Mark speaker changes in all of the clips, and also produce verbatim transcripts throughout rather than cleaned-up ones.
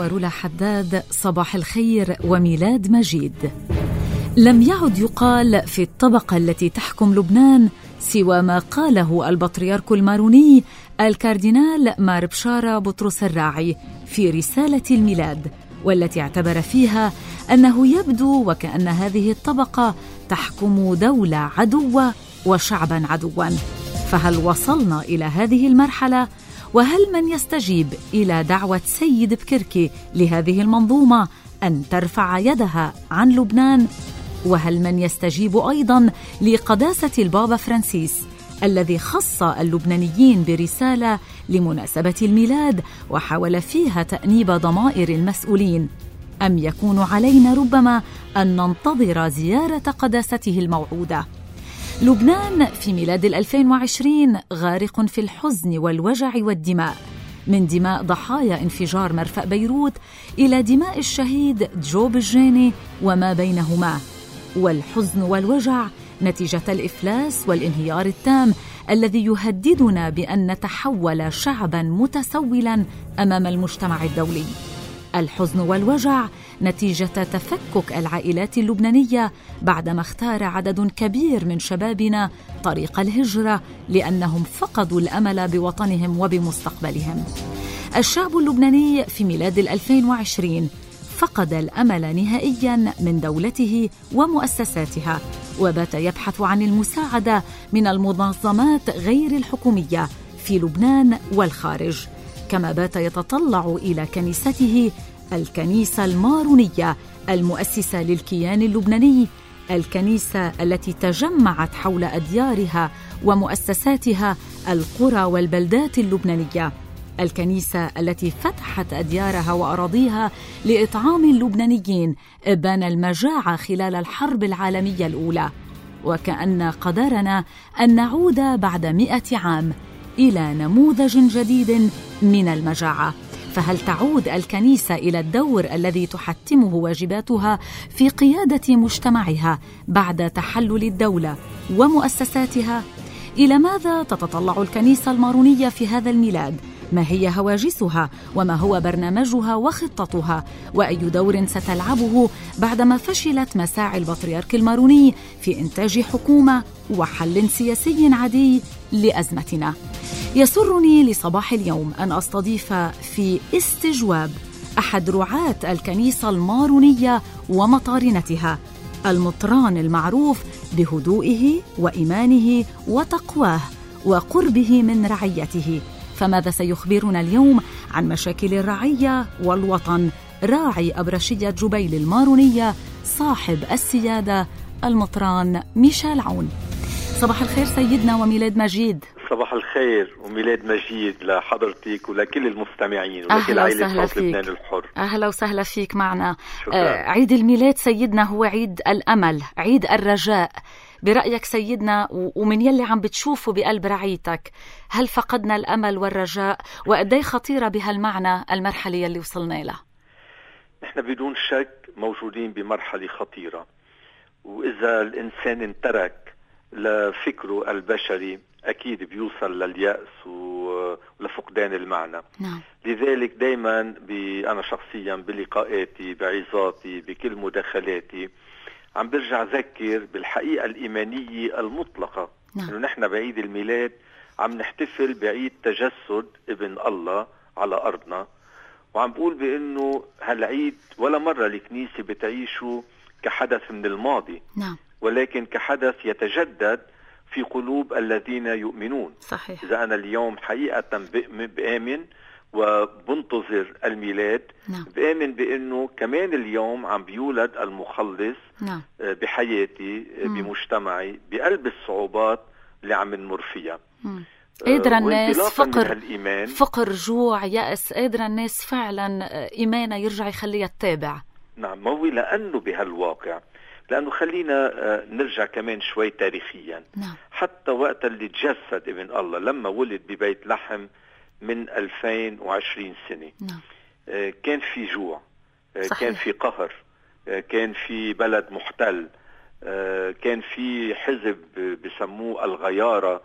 Speaker 1: ورولا حداد، صباح الخير وميلاد مجيد. لم يعد يقال في الطبقة التي تحكم لبنان سوى ما قاله البطريرك الماروني الكاردينال مار بشارة بطرس الراعي في رسالة الميلاد، والتي اعتبر فيها أنه يبدو وكأن هذه الطبقة تحكم دولة عدوة وشعبا عدوا. فهل وصلنا إلى هذه المرحلة؟ وهل من يستجيب إلى دعوة سيد بكركي لهذه المنظومة أن ترفع يدها عن لبنان؟ وهل من يستجيب أيضاً لقداسة البابا فرانسيس الذي خص اللبنانيين برسالة لمناسبة الميلاد وحاول فيها تأنيب ضمائر المسؤولين؟ أم يكون علينا ربما أن ننتظر زيارة قداسته الموعودة؟ لبنان في ميلاد الألفين وعشرين غارق في الحزن والوجع والدماء، من دماء ضحايا انفجار مرفأ بيروت إلى دماء الشهيد جوب الجاني وما بينهما. والحزن والوجع نتيجة الإفلاس والانهيار التام الذي يهددنا بأن نتحول شعباً متسولاً أمام المجتمع الدولي. الحزن والوجع نتيجة تفكك العائلات اللبنانية بعدما اختار عدد كبير من شبابنا طريق الهجرة لأنهم فقدوا الأمل بوطنهم وبمستقبلهم. الشعب اللبناني في ميلاد الألفين وعشرين فقد الأمل نهائياً من دولته ومؤسساتها، وبات يبحث عن المساعدة من المنظمات غير الحكومية في لبنان والخارج، كما بات يتطلع إلى كنيسته، الكنيسة المارونية المؤسسة للكيان اللبناني، الكنيسة التي تجمعت حول أديارها ومؤسساتها القرى والبلدات اللبنانية، الكنيسة التي فتحت أديارها وأراضيها لإطعام اللبنانيين إبان المجاعة خلال الحرب العالمية الأولى. وكأن قدرنا أن نعود بعد مئة عام إلى نموذج جديد من المجاعة. فهل تعود الكنيسة إلى الدور الذي تحتمه واجباتها في قيادة مجتمعها بعد تحلل الدولة ومؤسساتها؟ إلى ماذا تتطلع الكنيسة المارونية في هذا الميلاد؟ ما هي هواجسها؟ وما هو برنامجها وخطتها؟ وأي دور ستلعبه بعدما فشلت مساعي البطريرك الماروني في إنتاج حكومة وحل سياسي عادي لأزمتنا؟ يسرني لصباح اليوم أن أستضيف في استجواب أحد رعاة الكنيسة المارونية ومطارنتها، المطران المعروف بهدوئه وإيمانه وتقواه وقربه من رعيته. فماذا سيخبرنا اليوم عن مشاكل الرعية والوطن راعي أبرشية جبيل المارونية صاحب السيادة المطران ميشيل عون؟ صباح الخير سيدنا وميلاد مجيد.
Speaker 2: صباح الخير وميلاد مجيد لحضرتك ولكل المستمعين ولكل عائلة صوت لبنان الحر.
Speaker 1: أهلا وسهلا فيك معنا. آه عيد الميلاد سيدنا هو عيد الأمل، عيد الرجاء. برأيك سيدنا ومن يلي عم بتشوفه بقلب رعيتك، هل فقدنا الأمل والرجاء؟ وقدي خطيرة بهالمعنى المرحلة يلي وصلنا لها؟
Speaker 2: نحن بدون شك موجودين بمرحلة خطيرة، وإذا الإنسان انترك لفكره البشري أكيد بيوصل لليأس ولفقدان المعنى.
Speaker 1: نعم.
Speaker 2: لذلك دايما أنا شخصيا بلقاءاتي بعظاتي بكل مداخلاتي عم برجع أذكر بالحقيقة الإيمانية المطلقة.
Speaker 1: نعم.
Speaker 2: إنه نحن بعيد الميلاد عم نحتفل بعيد تجسد ابن الله على أرضنا، وعم بقول بأنه هالعيد ولا مرة الكنيسة بتعيشه كحدث من الماضي.
Speaker 1: نعم.
Speaker 2: ولكن كحدث يتجدد في قلوب الذين يؤمنون.
Speaker 1: صحيح.
Speaker 2: إذا أنا اليوم حقيقة بآمن وبنتظر الميلاد،
Speaker 1: نعم.
Speaker 2: بآمن بأنه كمان اليوم عم بيولد المخلص.
Speaker 1: نعم.
Speaker 2: بحياتي بمجتمعي بقلب الصعوبات اللي عم نمر فيها.
Speaker 1: قادرة الناس فقر
Speaker 2: فقر
Speaker 1: جوع يأس قادرة الناس فعلا إيمانها يرجع يخليها تتابع.
Speaker 2: نعم موي لأنه بهالواقع، لأنه خلينا نرجع كمان شوي تاريخيا.
Speaker 1: نعم.
Speaker 2: حتى وقت اللي تجسد ابن الله لما ولد ببيت لحم من ألفين وعشرين سنة.
Speaker 1: نعم.
Speaker 2: كان في جوع.
Speaker 1: صحيح.
Speaker 2: كان في قهر. كان في بلد محتل. كان في حزب بسموه الغيارة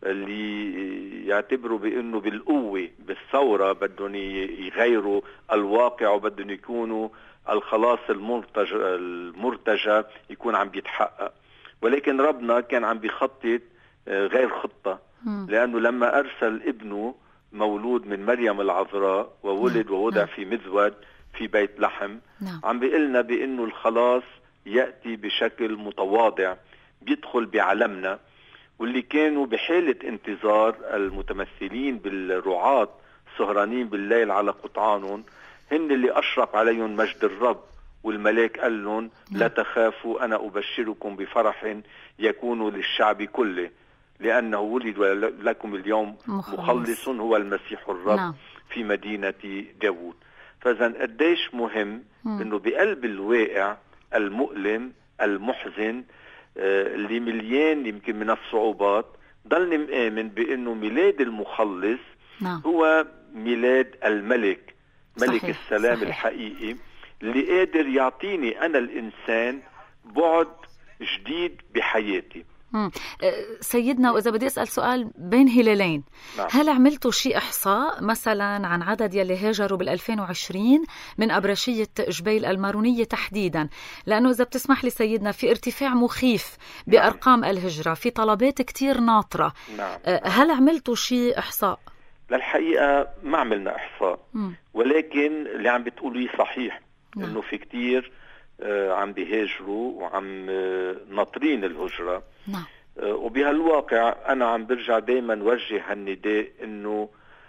Speaker 2: اللي يعتبروا بأنه بالقوة بالثورة بدهم يغيروا الواقع وبدهم يكونوا الخلاص المرتجى, المرتجى يكون عم بيتحقق. ولكن ربنا كان عم بيخطط غير خطة، لأنه لما أرسل ابنه مولود من مريم العذراء وولد ووضع في مذود في بيت لحم، عم بيقلنا بأنه الخلاص يأتي بشكل متواضع بيدخل بعالمنا. واللي كانوا بحالة انتظار المتمثلين بالرعاة سهرانين بالليل على قطعانهم هن اللي أشرق عليهم مجد الرب، والملاك قال لهم لا تخافوا أنا أبشركم بفرح يكون للشعب كله، لأنه ولد لكم اليوم مخلص هو المسيح الرب نعم. في مدينة داود. فإذن قديش مهم أنه بقلب الواقع المؤلم المحزن اللي مليان يمكن من الصعوبات ضلني مآمن بأنه ميلاد المخلص نعم. هو ميلاد الملك، ملك صحيح. السلام صحيح. الحقيقي اللي قادر يعطيني أنا الإنسان بعد جديد بحياتي.
Speaker 1: مم. سيدنا، وإذا بدي أسأل سؤال بين هلالين نعم. هل عملتوا شيء إحصاء مثلا عن عدد يلي هاجروا بالألفين وعشرين من أبرشية جبيل المارونية تحديدا؟ لأنه إذا بتسمح لي سيدنا في ارتفاع مخيف بأرقام نعم. الهجرة، في طلبات كتير ناطرة نعم. هل عملتوا شيء إحصاء؟
Speaker 2: للحقيقة ما عملنا إحصاء مم. ولكن اللي عم بتقولي صحيح نعم. إنه في كتير آه عم بيهاجروا وعم آه ناطرين الهجرة نعم. آه وبهالواقع أنا عم برجع دايما وجه هالنداء إنه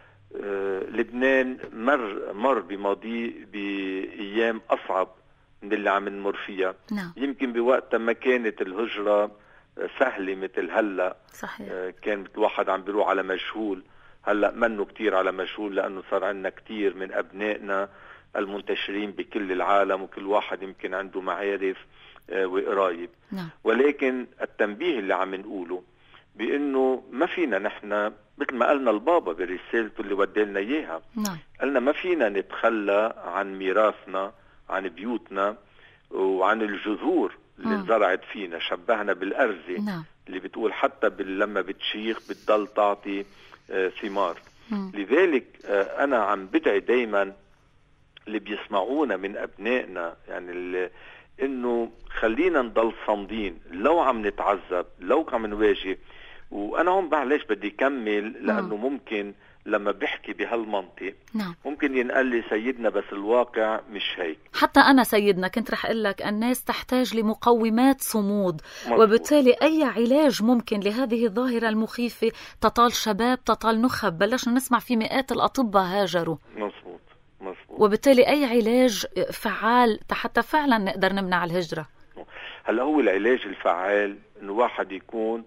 Speaker 2: آه لبنان مر مر بماضي بأيام أصعب من اللي عم نمر فيها نعم. يمكن بوقت ما كانت الهجرة سهلة مثل هلأ صحيح. آه كان الواحد عم بيروح على مجهول، هلأ منه كتير على مجهول لأنه صار عندنا كتير من أبنائنا المنتشرين بكل العالم وكل واحد يمكن عنده معارف وقرايب نعم. ولكن التنبيه اللي عم نقوله بأنه ما فينا نحن مثل ما قالنا البابا برسالته اللي ودلنا إياها نعم. قالنا ما فينا نتخلى عن ميراثنا، عن بيوتنا وعن الجذور اللي انزرعت فينا. شبهنا بالأرزة نعم. اللي بتقول حتى لما بتشيخ بتضل تعطي ثمار. لذلك أنا عم بدعي دايما اللي بيسمعونا من أبنائنا يعني إنه خلينا نضل صامدين لو عم نتعذب لو عم نواجه. وأنا هم معلش بدي كمل لأنه ممكن لما بحكي بهالمنطق نعم. ممكن ينقل لي سيدنا بس الواقع مش هيك.
Speaker 1: حتى أنا سيدنا كنت رح أقول لك الناس تحتاج لمقومات صمود مزبوط. وبالتالي أي علاج ممكن لهذه الظاهرة المخيفة تطال شباب تطال نخب. بلشنا نسمع في مئات الأطباء هاجروا مزبوط. مزبوط. وبالتالي أي علاج فعال حتى فعلا نقدر نمنع الهجرة.
Speaker 2: هلا هو العلاج الفعال إنه واحد يكون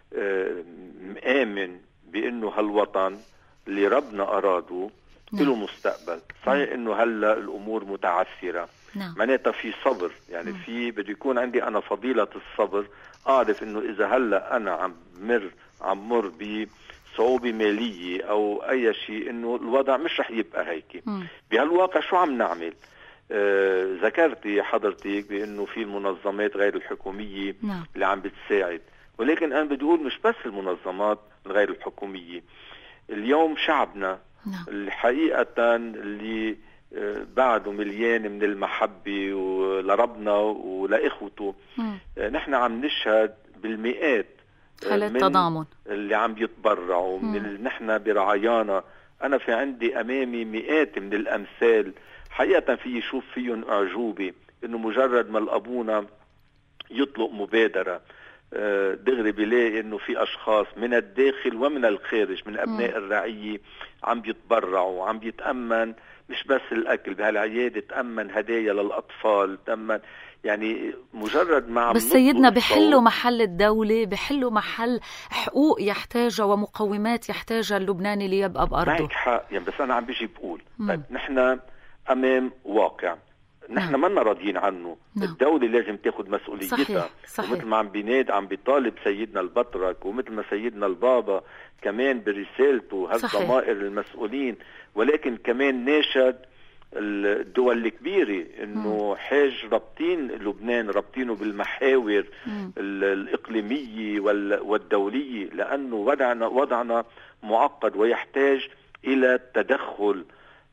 Speaker 2: مآمن بأنه هالوطن اللي ربنا أراده نعم. له مستقبل. صحيح إنه هلا الأمور متعثرة نعم. معناتها في صبر يعني نعم. في بده يكون عندي أنا فضيلة الصبر، أعرف إنه إذا هلا أنا عم مر عم مر بصعوبة مالية أو أي شيء إنه الوضع مش رح يبقى هيك. بهالواقع شو عم نعمل؟ آه ذكرتي حضرتك بأنه في المنظمات غير الحكومية نعم. اللي عم بتساعد، ولكن أنا بدي أقول مش بس المنظمات الغير الحكومية. اليوم شعبنا نعم. الحقيقة اللي بعده مليان من المحبة لربنا ولإخوته نحن عم نشهد بالمئات
Speaker 1: من تضامن
Speaker 2: اللي عم يتبرعوا من اللي نحن برعايانا. أنا في عندي أمامي مئات من الأمثال حقيقة في يشوف فيهم أعجوبة إنه مجرد ما الأبونا يطلق مبادرة دغري بلاقي انه في اشخاص من الداخل ومن الخارج من ابناء الرعية عم بيتبرعوا وعم بيتأمن مش بس الاكل بهالعيادة، تأمن هدايا للاطفال، تأمن يعني مجرد ما عم
Speaker 1: بس سيدنا بحلوا محل الدولة، بحلوا محل حقوق يحتاجها ومقومات يحتاجها اللبناني ليبقى بأرضه.
Speaker 2: معك حق يعني، بس انا عم بيجي بقول طيب نحن امام واقع نحن ما لنا راضيين عنه. نعم. الدولة لازم تاخد مسؤوليتها. صحيح. صحيح. ومثل ما عم بيناد عم بيطالب سيدنا البطرك ومثل ما سيدنا البابا كمان برسالته هالضمائر المسؤولين، ولكن كمان ناشد الدول الكبيرة انه حاج رابطين لبنان، رابطينه بالمحاور مم. الإقليمية والدولية، لأنه وضعنا وضعنا معقد ويحتاج إلى تدخل.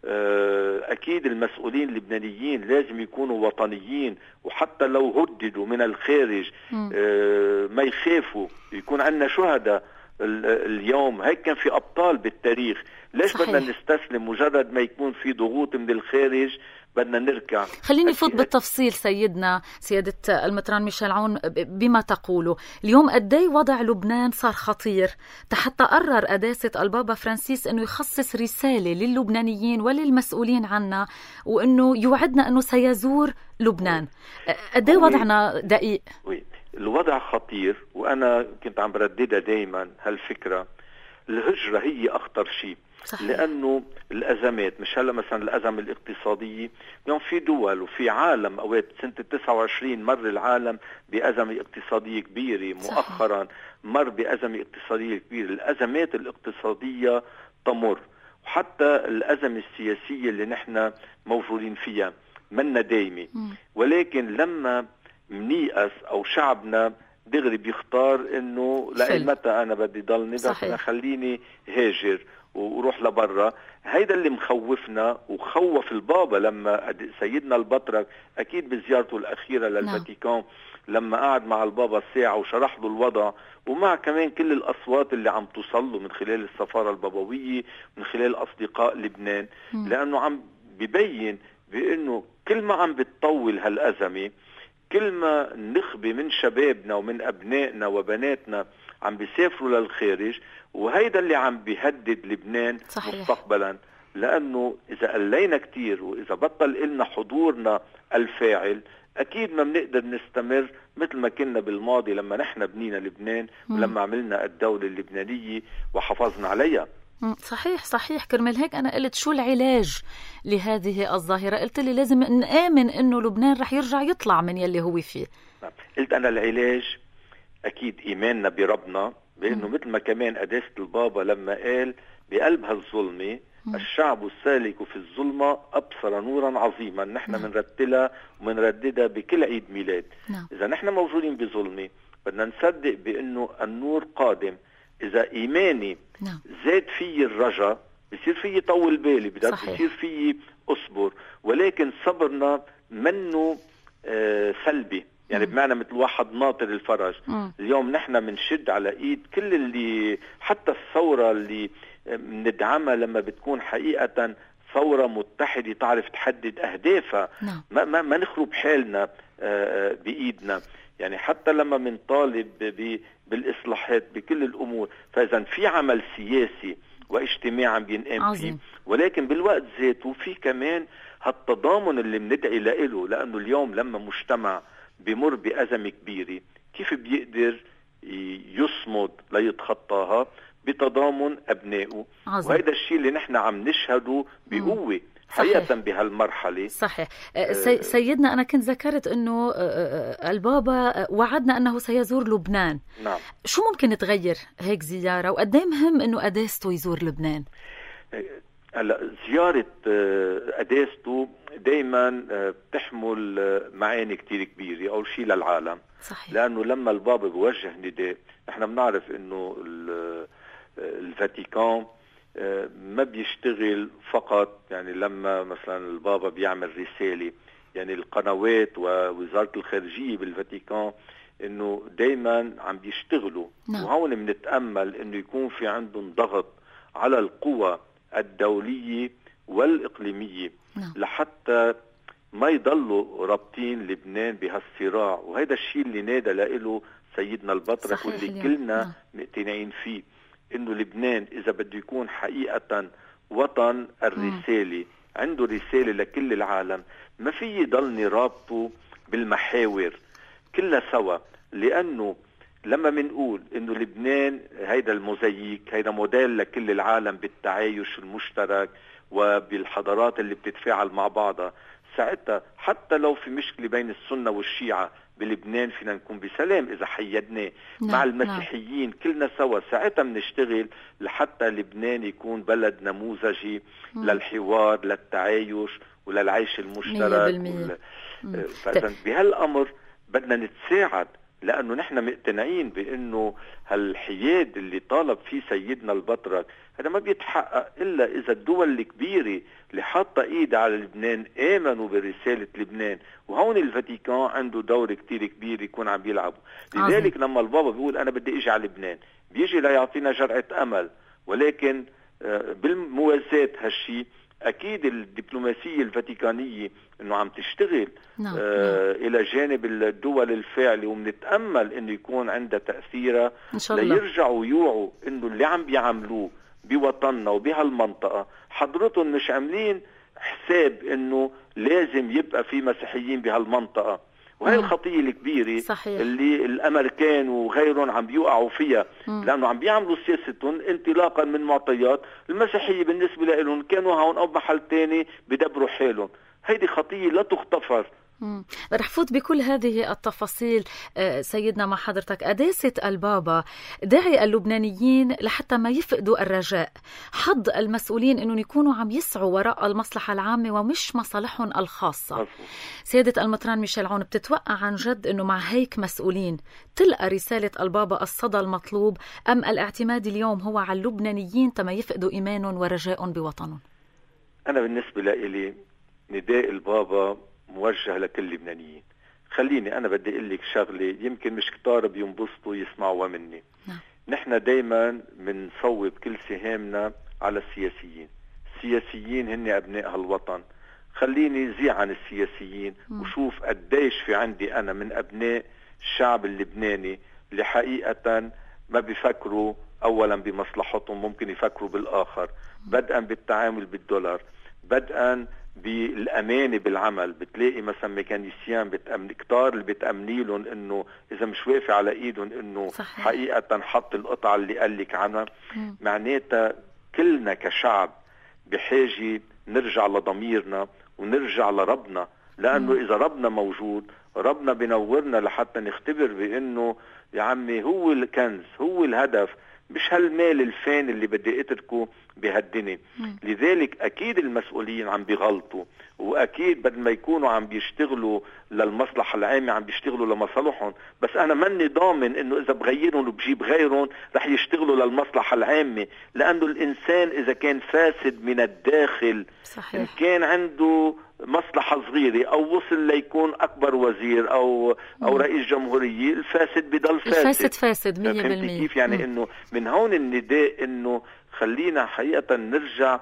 Speaker 2: أكيد المسؤولين اللبنانيين لازم يكونوا وطنيين، وحتى لو هددوا من الخارج ما يخافوا، يكون عندنا شهداء اليوم. هيك كان في أبطال بالتاريخ، ليش صحيح. بدنا نستسلم مجرد ما يكون في ضغوط من الخارج بدنا نركع؟
Speaker 1: خليني فوت بالتفصيل سيدنا سيادة المطران ميشيل عون بما تقوله اليوم. قدي وضع لبنان صار خطير حتى قرر قداسة البابا فرانسيس أنه يخصص رسالة للبنانيين وللمسؤولين عنا، وأنه يوعدنا أنه سيزور لبنان. قدي وضعنا دقيق؟
Speaker 2: وي. الوضع خطير، وأنا كنت عم برددها دايما هالفكرة. الهجرة هي أخطر شيء، صحيح. لأنه الأزمات، مش هلا مثلا الأزمة الاقتصادية، اليوم في دول وفي عالم أوقات سنة تسعة وعشرين مر العالم بأزمة اقتصادية كبيرة، مؤخرا مر بأزمة اقتصادية كبيرة. الأزمات الاقتصادية تمر، وحتى الأزمة السياسية اللي نحن موجودين فيها منا دايمة، ولكن لما منيأس أو شعبنا دغري بيختار انه لأي متى انا بدي ضلني، بس انا خليني هاجر وروح لبرا. هيدا اللي مخوفنا وخوف البابا لما سيدنا البطرك اكيد بزيارته الاخيره للفاتيكان لما قعد مع البابا ساعه وشرح له الوضع، ومع كمان كل الاصوات اللي عم توصل له من خلال السفاره البابويه، من خلال اصدقاء لبنان، لانه عم ببين بانه كل ما عم بتطول هالازمه، كل ما نخبة من شبابنا ومن أبنائنا وبناتنا عم بيسافروا للخارج، وهيدا اللي عم بيهدد لبنان صحيح. مستقبلا. لأنه إذا قلينا كتير وإذا بطل إلنا حضورنا الفاعل، أكيد ما بنقدر نستمر مثل ما كنا بالماضي لما نحن بنينا لبنان ولما عملنا الدولة اللبنانية وحافظنا عليها.
Speaker 1: صحيح صحيح. كرمال هيك أنا قلت شو العلاج لهذه الظاهرة؟ قلت لي لازم نآمن إنه لبنان رح يرجع يطلع من يلي هو فيه.
Speaker 2: قلت أنا العلاج أكيد إيماننا بربنا، بأنه مثل ما كمان قداسة البابا لما قال بقلب هالظلمة الشعب السالك في الظلمة أبصر نورا عظيما، نحن منرتلها ومنرددها بكل عيد ميلاد. نعم. إذا نحن موجودين بظلمة بدنا نصدق بأنه النور قادم. إذا إيماني نعم. زاد فيه الرجاء بصير فيه طول بالي، بصير فيه أصبر، ولكن صبرنا منه آه سلبي، يعني مم. بمعنى مثل واحد ناطر الفرج. مم. اليوم نحن منشد على إيد كل اللي، حتى الثورة اللي ندعمها لما بتكون حقيقة ثورة متحدة تعرف تحدد أهدافها. نعم. ما, ما, ما نخرب حالنا آه بإيدنا، يعني حتى لما منطالب بالإصلاحات بكل الأمور، فإذا في عمل سياسي واجتماعي عم بينقام فيه، ولكن بالوقت ذاته في كمان هالتضامن اللي بندعي له، لأنه اليوم لما مجتمع بمر بأزمة كبيرة كيف بيقدر يصمد ليتخطاها؟ بتضامن أبنائه. وهذا الشيء اللي نحن عم نشهده بقوة حقيقة بهالمرحلة.
Speaker 1: صحيح. سي سيدنا أنا كنت ذكرت أنه البابا وعدنا أنه سيزور لبنان. نعم. شو ممكن تغير هيك زيارة، وقديه مهم أنه قداسته يزور لبنان؟
Speaker 2: هلا زيارة قداسته دايما بتحمل معاني كتير كبيرة. أول شيء للعالم. صحيح. لأنه لما البابا بوجه نداء، نحن بنعرف أنه الفاتيكان ما بيشتغل فقط، يعني لما مثلا البابا بيعمل رسالة، يعني القنوات ووزارة الخارجية بالفاتيكان انه دايما عم بيشتغلوا. نعم. وهون بنتأمل انه يكون في عندهم ضغط على القوى الدولية والإقليمية. نعم. لحتى ما يضلوا رابطين لبنان بهالصراع، وهذا الشيء اللي نادى له سيدنا البطرك واللي كلنا مقتنعين فيه، انه لبنان اذا بده يكون حقيقة وطن الرسالة، عنده رسالة لكل العالم، ما في يضلني رابطه بالمحاور كلها سوا. لانه لما منقول انه لبنان هيدا الموزاييك، هيدا موديل لكل العالم بالتعايش المشترك وبالحضارات اللي بتتفاعل مع بعضها، ساعتها حتى لو في مشكلة بين السنة والشيعة بلبنان فينا نكون بسلام إذا حيدنا. نعم. مع المسيحيين. نعم. كلنا سوا ساعتها بنشتغل لحتى لبنان يكون بلد نموذجي. مم. للحوار، للتعايش، وللعيش المشترك. فإذا بهالأمر بدنا نتساعد، لأنه نحن مقتنعين بأنه هالحياد اللي طالب فيه سيدنا البطرك هذا ما بيتحقق إلا إذا الدول الكبيرة اللي حاطة إيدها على لبنان آمنوا برسالة لبنان، وهون الفاتيكان عنده دور كتير كبير يكون عم بيلعبه. لذلك لما البابا بيقول أنا بدي إجي على لبنان بيجي لا يعطينا جرعة أمل، ولكن بالموازاة هالشي أكيد الدبلوماسية الفاتيكانية أنه عم تشتغل
Speaker 1: نعم.
Speaker 2: آه نعم. إلى جانب الدول الفاعلة، ومنتأمل أنه يكون عندها تأثيرها ليرجعوا يوعوا أنه اللي عم بيعملوه بوطننا وبهالمنطقة حضرتهم مش عاملين حساب أنه لازم يبقى في مسيحيين بهالمنطقة. وهي الخطية الكبيرة
Speaker 1: صحيح.
Speaker 2: اللي الأمريكان وغيرهم عم بيوقعوا فيها، مم. لأنه عم بيعملوا سياستهم انطلاقا من معطيات المسيحية بالنسبة لهم كانوا هون أو محل تاني بدبروا حالهم. هيدي خطية لا تغتفر.
Speaker 1: رح فوت بكل هذه التفاصيل سيدنا مع حضرتك. قداسة البابا داعي اللبنانيين لحتى ما يفقدوا الرجاء، حض المسؤولين أنهم يكونوا عم يسعوا وراء المصلحة العامة ومش مصالحهم الخاصة. أصلاً. سيادة المطران ميشيل عون، بتتوقع عن جد أنه مع هيك مسؤولين تلقى رسالة البابا الصدى المطلوب، أم الاعتماد اليوم هو على اللبنانيين تما يفقدوا إيمانهم ورجاءهم بوطنهم؟
Speaker 2: أنا بالنسبة لي نداء البابا موجه لكل اللبنانيين. خليني أنا بدي أقول لك شغلة يمكن مش كتار بينبسطوا يسمعوها مني. نعم. نحن دايما بنصوب كل سهامنا على السياسيين. السياسيين هن أبناء هالوطن. خليني زي عن السياسيين م. وشوف قديش في عندي أنا من أبناء الشعب اللبناني اللي حقيقة ما بيفكروا أولا بمصلحتهم، ممكن يفكروا بالآخر، بدءا بالتعامل بالدولار، بدءا بالأمانة بالعمل. بتلاقي مثلا ميكانيسيان بتأمن كتار اللي بتأمني لهم انه اذا مش واقف على ايدهم انه صحيح. حقيقة حط القطعة اللي قال لك عنها. معناتها كلنا كشعب بحاجة نرجع لضميرنا ونرجع لربنا، لانه م. اذا ربنا موجود ربنا بنورنا لحتى نختبر بانه يا عمي هو الكنز، هو الهدف، مش هالمال الفاني اللي بدي اتركه بهالدنيا. لذلك اكيد المسؤولين عم بيغلطوا، واكيد بدل ما يكونوا عم بيشتغلوا للمصلحة العامة عم بيشتغلوا لمصالحهم، بس انا ماني ضامن انه اذا بغيرهم وبجيب غيرهم رح يشتغلوا للمصلحة العامة، لانه الانسان اذا كان فاسد من الداخل صحيح. ان كان عنده مصلحة صغيرة أو وصل ليكون أكبر وزير أو أو رئيس جمهورية، الفاسد بضل فاسد.
Speaker 1: الفاسد فاسد مية بالمية.
Speaker 2: كيف يعني؟ إنه من هون النداء إنه خلينا حقيقة نرجع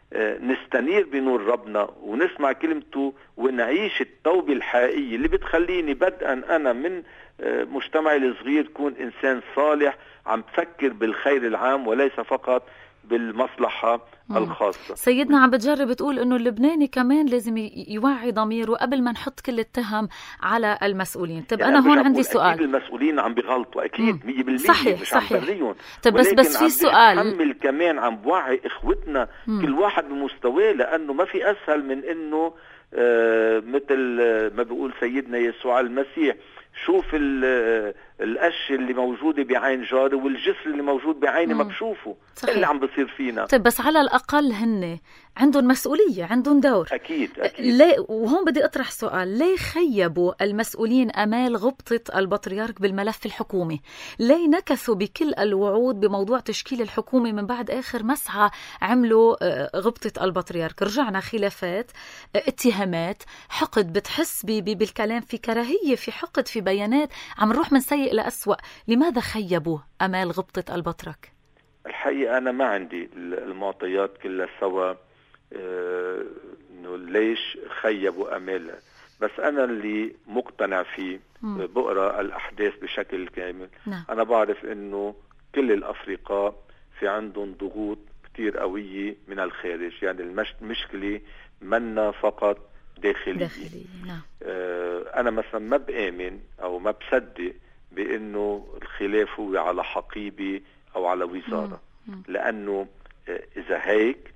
Speaker 2: نستنير بنور ربنا ونسمع كلمته ونعيش التوبة الحقيقية اللي بتخليني بدءا أنا من مجتمعي الصغير كون إنسان صالح عم تفكر بالخير العام وليس فقط بالمصلحة مم. الخاصة.
Speaker 1: سيدنا عم بتجرب تقول انه اللبناني كمان لازم يوعي ضميره قبل ما نحط كل التهم على المسؤولين. طب يعني انا هون عندي سؤال.
Speaker 2: اكيد المسؤولين عم بيغلطوا اكيد مية بالمية
Speaker 1: صحيح
Speaker 2: مش
Speaker 1: صحيح.
Speaker 2: عم بريهم،
Speaker 1: طب بس بس في سؤال
Speaker 2: عم كمان عم بوعي اخوتنا مم. كل واحد بمستواه، لانه ما في اسهل من انه آه مثل ما بيقول سيدنا يسوع المسيح شوف القش اللي موجودة بعين جاري والجسر اللي موجود بعيني ما بشوفه. اللي عم بصير فينا.
Speaker 1: طيب بس على الأقل هن عندهم مسؤولية، عندهم دور.
Speaker 2: أكيد أكيد.
Speaker 1: ليه وهون بدي أطرح سؤال، ليه خيبوا المسؤولين أمال غبطة البطريرك بالملف الحكومي؟ ليه نكثوا بكل الوعود بموضوع تشكيل الحكومة من بعد آخر مسعى عملوا غبطة البطريرك؟ رجعنا خلافات، اتهامات، حقد، بتحس بالكلام في كراهية، في حقد، في بيانات، عم نروح من سيء لأسوأ. لماذا خيبوا أمال غبطة البطرك؟
Speaker 2: الحقيقة أنا ما عندي المعطيات كلها سوا آه إنه ليش خيبوا أمالها، بس أنا اللي مقتنع فيه م. بقرأ الأحداث بشكل كامل. نعم. أنا بعرف إنه كل الأفرقاء في عندهم ضغوط كتير قوية من الخارج، يعني المشكلة منا فقط داخلية.
Speaker 1: داخلية. نعم.
Speaker 2: آه أنا مثلا ما بآمن أو ما بصدق بأنه الخلاف هو على حقيبة أو على وزارة، مم. لأنه إذا هيك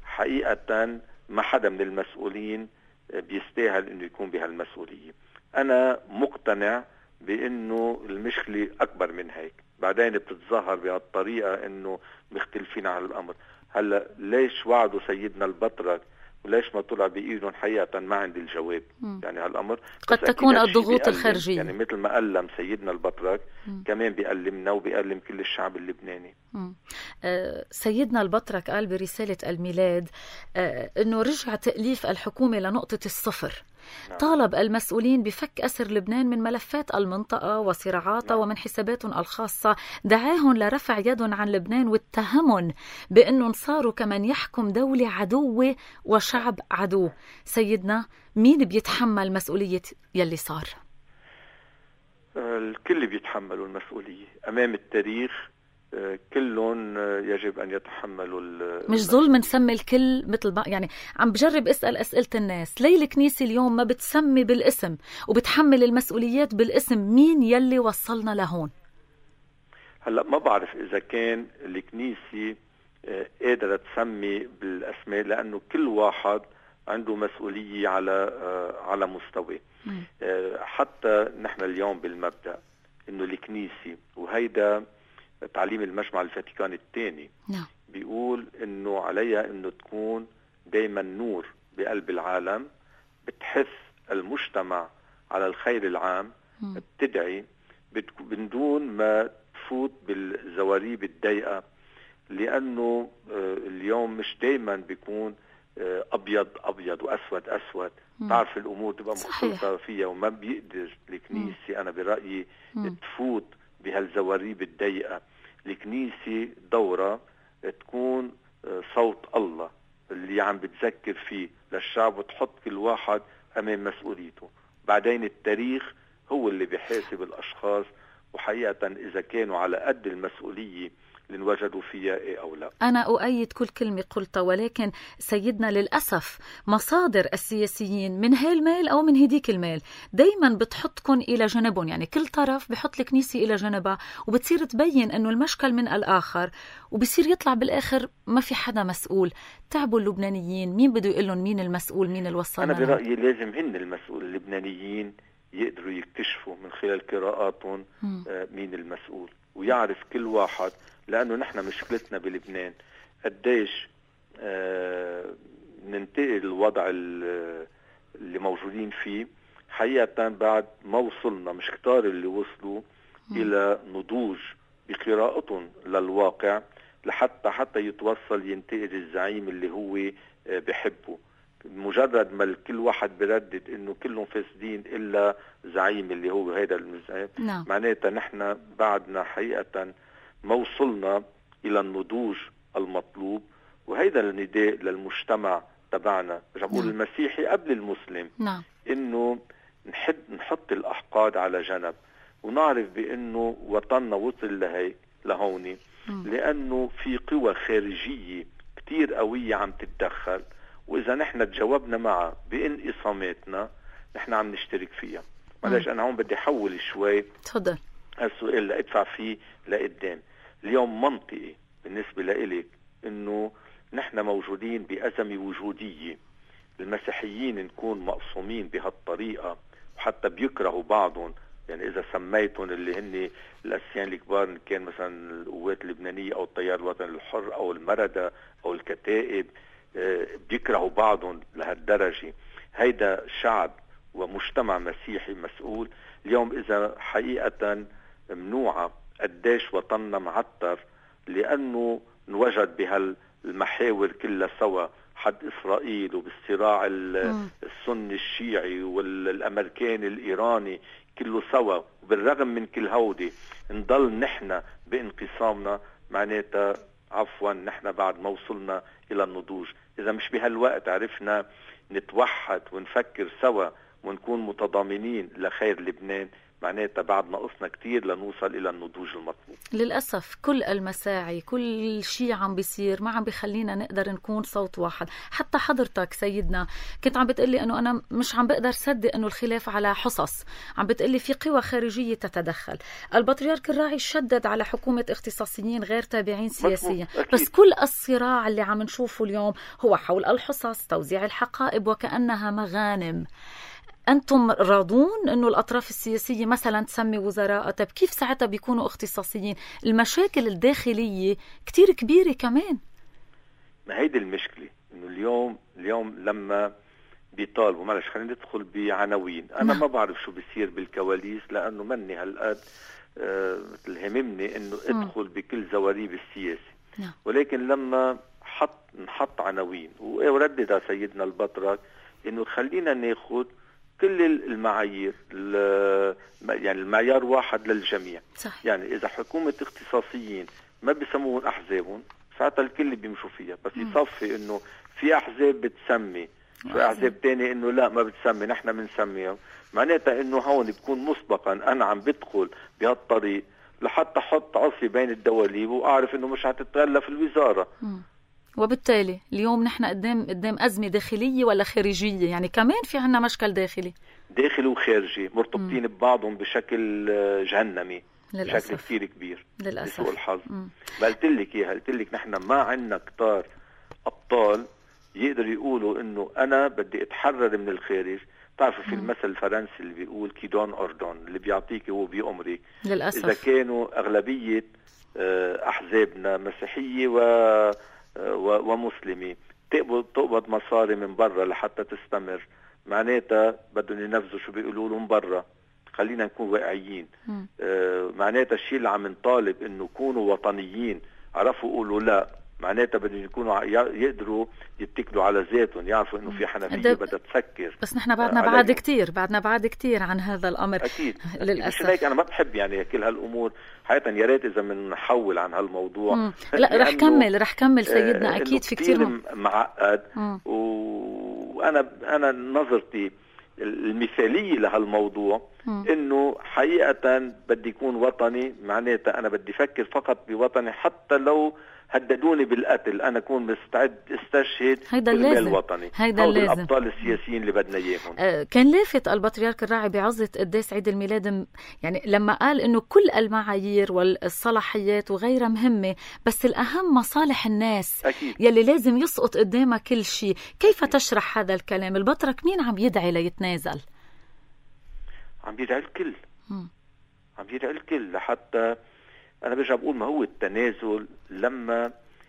Speaker 2: حقيقة ما حدا من المسؤولين بيستاهل أنه يكون بهالمسؤولية. أنا مقتنع بأنه المشكلة أكبر من هيك، بعدين بتتظاهر بهالطريقة أنه مختلفين على الأمر. هلأ ليش وعدوا سيدنا البطرك وليش ما طلع بإيدهم حقيقة ما عندي الجواب.
Speaker 1: م.
Speaker 2: يعني هالأمر
Speaker 1: قد تكون الضغوط الخارجية،
Speaker 2: يعني مثل ما ألم سيدنا البطرك م. كمان بيألمنا وبيألم كل الشعب اللبناني.
Speaker 1: آه سيدنا البطرك قال برسالة الميلاد آه أنه رجع تأليف الحكومة لنقطة الصفر. نعم. طالب المسؤولين بفك أسر لبنان من ملفات المنطقة وصراعاتها. نعم. ومن حساباتهم الخاصة. دعاهم لرفع يدهم عن لبنان واتهمهم بأنهم صاروا كمن يحكم دولة عدوة وشعب عدو. سيدنا، مين بيتحمل مسؤولية يلي صار؟
Speaker 2: الكل بيتحملوا المسؤولية أمام التاريخ. كلهم يجب أن يتحملوا.
Speaker 1: مش ظلم نسمي الكل مثل بقى، يعني عم بجرب أسأل أسئلة الناس. ليه الكنيسة اليوم ما بتسمي بالاسم وبتحمل المسؤوليات بالاسم؟ مين يلي وصلنا لهون؟
Speaker 2: هلأ ما بعرف إذا كان الكنيسة قادرة تسمي بالأسماء، لأنه كل واحد عنده مسؤولية على على مستوى. حتى نحن اليوم بالمبدأ إنه الكنيسة، وهيدا تعليم المجمع الفاتيكاني الثاني،
Speaker 1: نعم.
Speaker 2: بيقول إنه عليها إنه تكون دايما نور بقلب العالم، بتحث المجتمع على الخير العام، م. بتدعي من دون ما تفوت بالزواريب الضيقة، لأنه اليوم مش دايما بيكون أبيض أبيض وأسود أسود. م. تعرف الأمور تبقى مخلطة فيها، وما بيقدر الكنيسة أنا برأيي م. تفوت بهالزواريب الضيقة. الكنيسة دورة تكون صوت الله اللي عم بتذكر فيه للشعب، وتحط كل واحد أمام مسؤوليته. بعدين التاريخ هو اللي بيحاسب الأشخاص، وحقيقة إذا كانوا على قد المسؤولية اللي انوجدوا فيها إيه أو لا.
Speaker 1: أنا أؤيد كل كلمة قلتها، ولكن سيدنا للأسف مصادر السياسيين من هاي الميل أو من هديك الميل دايما بتحطكم إلى جنبهم. يعني كل طرف بحط الكنيسة إلى جنبها، وبتصير تبين أنه المشكل من الآخر، وبصير يطلع بالآخر ما في حدا مسؤول. تعبوا اللبنانيين، مين بده يقول لهم مين المسؤول، مين اللي وصلنا؟
Speaker 2: أنا برأيي لازم هن المسؤول. اللبنانيين يقدروا يكتشفوا من خلال قراءاتهم مين المسؤول، ويعرف كل واحد. لأنه نحن مشكلتنا بلبنان قديش آه ننتقل الوضع اللي موجودين فيه. حقيقة بعد ما وصلنا، مش كتار اللي وصلوا م. إلى نضوج بقراءتهم للواقع لحتى حتى يتوصل ينتقل الزعيم اللي هو آه بحبه. مجرد ما كل واحد بردد إنه كلهم فاسدين إلا زعيم اللي هو هذا الزعيم،
Speaker 1: نعم.
Speaker 2: معناتها نحن بعدنا حقيقة ما وصلنا إلى النضوج المطلوب. وهيدا النداء للمجتمع تبعنا، رح بقول المسيحي قبل المسلم،
Speaker 1: نعم.
Speaker 2: إنه نحد نحط الأحقاد على جنب، ونعرف بأنه وطننا وصل لهي لهوني م. لأنه في قوى خارجية كتير قوية عم تتدخل، وإذا نحن تجاوبنا معها بانقساماتنا نحن عم نشترك فيها. معلش أنا هون بدي أحول شوي
Speaker 1: تفضل
Speaker 2: هالسؤال لأدفع فيه لقدام. اليوم منطقي بالنسبة لإلك إنه نحن موجودين بأزمة وجودية، المسيحيين نكون مقسومين بهالطريقة وحتى بيكرهوا بعضهم. يعني إذا سميتهم اللي هن الأسيان الكبار، إن كان مثلا القوات اللبنانية أو التيار الوطني الحر أو المردة أو الكتائب، بيكرهوا بعضهم لهالدرجة. هيدا شعب ومجتمع مسيحي مسؤول. اليوم إذا حقيقة ممنوعة قديش وطننا معتر، لأنه نوجد بهالمحاور كلها سوا، حد إسرائيل وبالصراع السني الشيعي والأمريكاني الإيراني كله سوا، وبالرغم من كل هودي نضل نحن بانقسامنا، معناتها عفوا نحن بعد ما وصلنا إلى النضوج. إذا مش بهالوقت عرفنا نتوحد ونفكر سوا ونكون متضامنين لخير لبنان، معناتها بعد ناقصنا كتير لنوصل إلى النضوج المطلوب.
Speaker 1: للأسف كل المساعي كل شيء عم بيصير ما عم بيخلينا نقدر نكون صوت واحد. حتى حضرتك سيدنا كنت عم بتقلي أنه أنا مش عم بقدر صدق أنه الخلاف على حصص، عم بتقلي في قوى خارجية تتدخل. البطريرك الراعي شدد على حكومة اختصاصيين غير تابعين سياسيا، بس كل الصراع اللي عم نشوفه اليوم هو حول الحصص، توزيع الحقائب وكأنها مغانم. أنتم راضون أنه الأطراف السياسية مثلا تسمي وزراء؟ طب كيف ساعتها بيكونوا اختصاصيين؟ المشاكل الداخلية كتير كبيرة كمان.
Speaker 2: ما هيدي المشكلة، انه اليوم اليوم لما بيطالبوا، معلش خلينا ندخل بعناوين، انا ما بعرف شو بيصير بالكواليس لانه مني هالقد آه مثل هممني انه ادخل بكل زواريب السياسي، ولكن لما حط نحط عناوين وردد سيدنا البطرك انه خلينا ناخذ كل المعايير، يعني المعيار واحد للجميع. صح. يعني اذا حكومة اختصاصيين ما بيسموهم احزابهم ساعتها الكل بيمشوا فيها، بس يصفي انه في احزاب بتسمي، في احزاب تاني انه لا ما بتسمي، نحن بنسميها، معناتها انه هون بكون مسبقا انا عم بدخل بهالطريق لحتى احط عصي بين الدواليب واعرف انه مش هتتغلف الوزارة. م.
Speaker 1: وبالتالي اليوم نحن قدام قدام أزمة داخلية ولا خارجية؟ يعني كمان في عنا مشكل داخلي
Speaker 2: داخلي وخارجي مرتبطين م. ببعضهم بشكل جهنمي للأسف. بشكل كثير كبير للأسف. لسوء الحظ. قلت لك اياها، قلت لك نحن ما عنا كتار أبطال يقدر يقولوا انه انا بدي اتحرر من الخارج. تعرفوا في المثل الفرنسي اللي بيقول كيدون أوردون، اللي بيعطيك هو بيأمرك. للأسف. إذا كانوا أغلبية أحزابنا مسيحية و ومسلمي تقبض تقبض مصاري من برا لحتى تستمر، معناتها بدهم ينفذوا شو بيقولوا لهم برا. خلينا نكون واقعيين. آه معناتها الشيء اللي عم نطالب انه كونوا وطنيين عرفوا يقولوا لا، معناتها بدهم يكونوا يقدروا يتكلوا على ذاتهم، يعرفوا انه في حنفيه بدها تسكر.
Speaker 1: بس نحن بعدنا بعد كتير بعدنا بعد كتير عن هذا الامر.
Speaker 2: اكيد
Speaker 1: للاسف.
Speaker 2: مش هيك انا ما بحب يعني كل هالامور حقيقه، يا ريت اذا بنحول عن هالموضوع.
Speaker 1: لا رح كمل رح كمل سيدنا. اكيد في كتير
Speaker 2: م... معقد. و... وانا انا نظرتي المثاليه لهالموضوع م. انه حقيقه بدي يكون وطني، معناتها انا بدي افكر فقط بوطني، حتى لو هددوني بالقتل انا اكون مستعد استشهد بالمال الوطني. هيدا اللازم. الابطال السياسيين اللي بدنا اياهم.
Speaker 1: آه كان لافت البطريرك الراعي بعظة قداس عيد الميلاد، يعني لما قال انه كل المعايير والصلاحيات وغيرها مهمه، بس الاهم مصالح الناس. أكيد. يلي لازم يسقط قدامها كل شيء. كيف أكيد. تشرح هذا الكلام؟ البطرك مين عم يدعي ليتنازل؟
Speaker 2: عم يدعي الكل. م. عم يدعي الكل لحتى أنا برجع بقول ما هو التنازل لما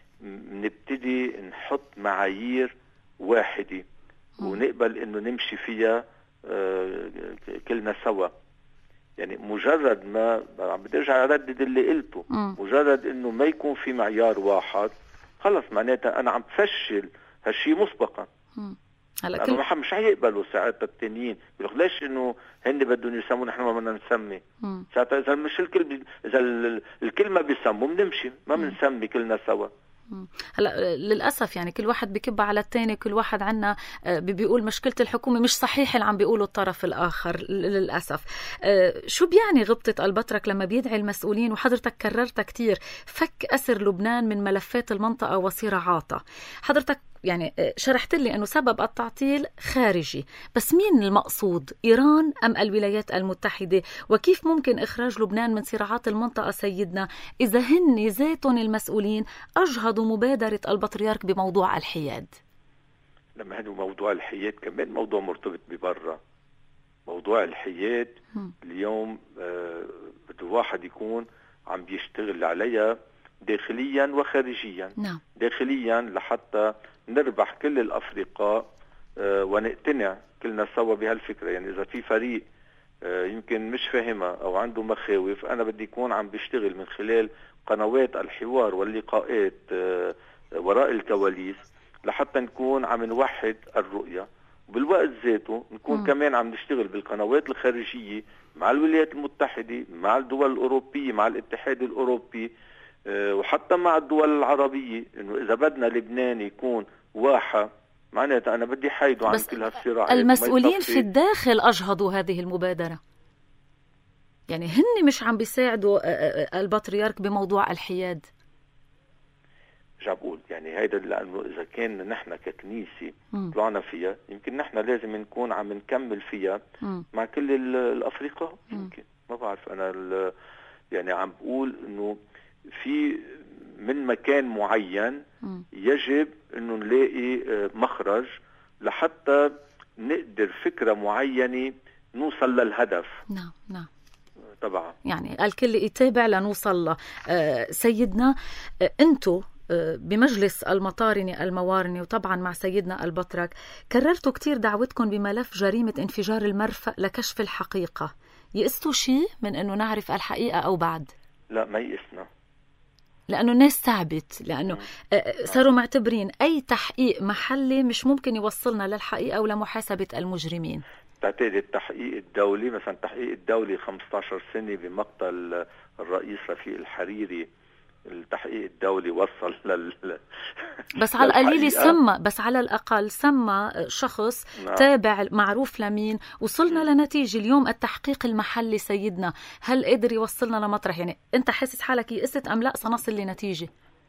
Speaker 2: نبتدي نحط معايير واحدة ونقبل إنه نمشي فيها آه كلنا سوا. يعني مجرد ما عم برجع أردد اللي قلته، مجرد إنه ما يكون في معيار واحد خلص معناتها أنا عم بفشل هالشي مسبقا. هلا كل ما مش هيقبلوا ساعتها التانيين، بيقولوا ليش انه هن بدهم يسموا نحن ما بدنا نسمي. ساعتها اذا مش الكل بي... اذا الكل ما بيسموا بنمشي ما بنسمي كلنا سوا.
Speaker 1: هلا للاسف يعني كل واحد بكب على الثاني، كل واحد عنا بيقول مشكله الحكومه مش صحيح اللي عم بيقوله الطرف الاخر للاسف. شو بيعني غبطه البطرك لما بيدعي المسؤولين، وحضرتك كررتها كتير، فك اسر لبنان من ملفات المنطقه وصراعاتها؟ حضرتك يعني شرحت لي أنه سبب التعطيل خارجي، بس مين المقصود؟ إيران أم الولايات المتحدة؟ وكيف ممكن إخراج لبنان من صراعات المنطقة سيدنا إذا هن ذاتهم المسؤولين أجهضوا مبادرة البطريرك بموضوع الحياد؟
Speaker 2: لما هذا موضوع الحياد كمان موضوع مرتبط ببرة. موضوع الحياد م. اليوم آه بده واحد يكون عم بيشتغل عليها داخليا وخارجيا. نعم. داخليا لحتى نربح كل الأفرقاء آه ونقتنع كلنا سوا بهالفكرة. يعني إذا في فريق آه يمكن مش فاهمها أو عنده مخاوف، أنا بدي يكون عم بيشتغل من خلال قنوات الحوار واللقاءات آه وراء الكواليس لحتى نكون عم نوحد الرؤية، وبالوقت ذاته نكون م. كمان عم نشتغل بالقنوات الخارجية مع الولايات المتحدة، مع الدول الأوروبية، مع الاتحاد الأوروبي، وحتى مع الدول العربية، إنه إذا بدنا لبنان يكون واحة معناتها أنا بدي حيدوا عن كل هالصراعات.
Speaker 1: المسؤولين في الداخل أجهضوا هذه المبادرة، يعني هن مش عم بيساعدوا البطريرك بموضوع الحياد.
Speaker 2: مش عم بقول يعني هيدا لأنه إذا كان نحن ككنيسة طلعنا فيها، يمكن نحن لازم نكون عم نكمل فيها م. مع كل الأفريقاء. يمكن ما بعرف أنا يعني عم بقول إنه في من مكان معين يجب انه نلاقي مخرج لحتى نقدر فكرة معينة نوصل للهدف.
Speaker 1: نعم نعم
Speaker 2: طبعا.
Speaker 1: يعني الكل يتابع لنوصل له. آه سيدنا، آه انتو بمجلس المطارنة الموارنة وطبعا مع سيدنا البطرك كررتوا كتير دعوتكم بملف جريمة انفجار المرفأ لكشف الحقيقة. يئستوا شيء من أنه نعرف الحقيقة أو بعد؟
Speaker 2: لا، ما يئسنا،
Speaker 1: لأنه الناس تعبت، لأنه صاروا معتبرين أي تحقيق محلي مش ممكن يوصلنا للحقيقة ولمحاسبة المجرمين.
Speaker 2: تعتقد التحقيق الدولي مثلا تحقيق الدولي خمسة عشر سنة بمقتل الرئيس رفيق الحريري، التحقيق الدولي وصل لل
Speaker 1: بس على القليل سمى، بس على الأقل سمى شخص نعم. تابع معروف لمين، وصلنا م. لنتيجة. اليوم التحقيق المحلي سيدنا هل قدر يوصلنا لمطرح؟ يعني أنت حاسس حالك يئست أم لا سنصل لنتيجة؟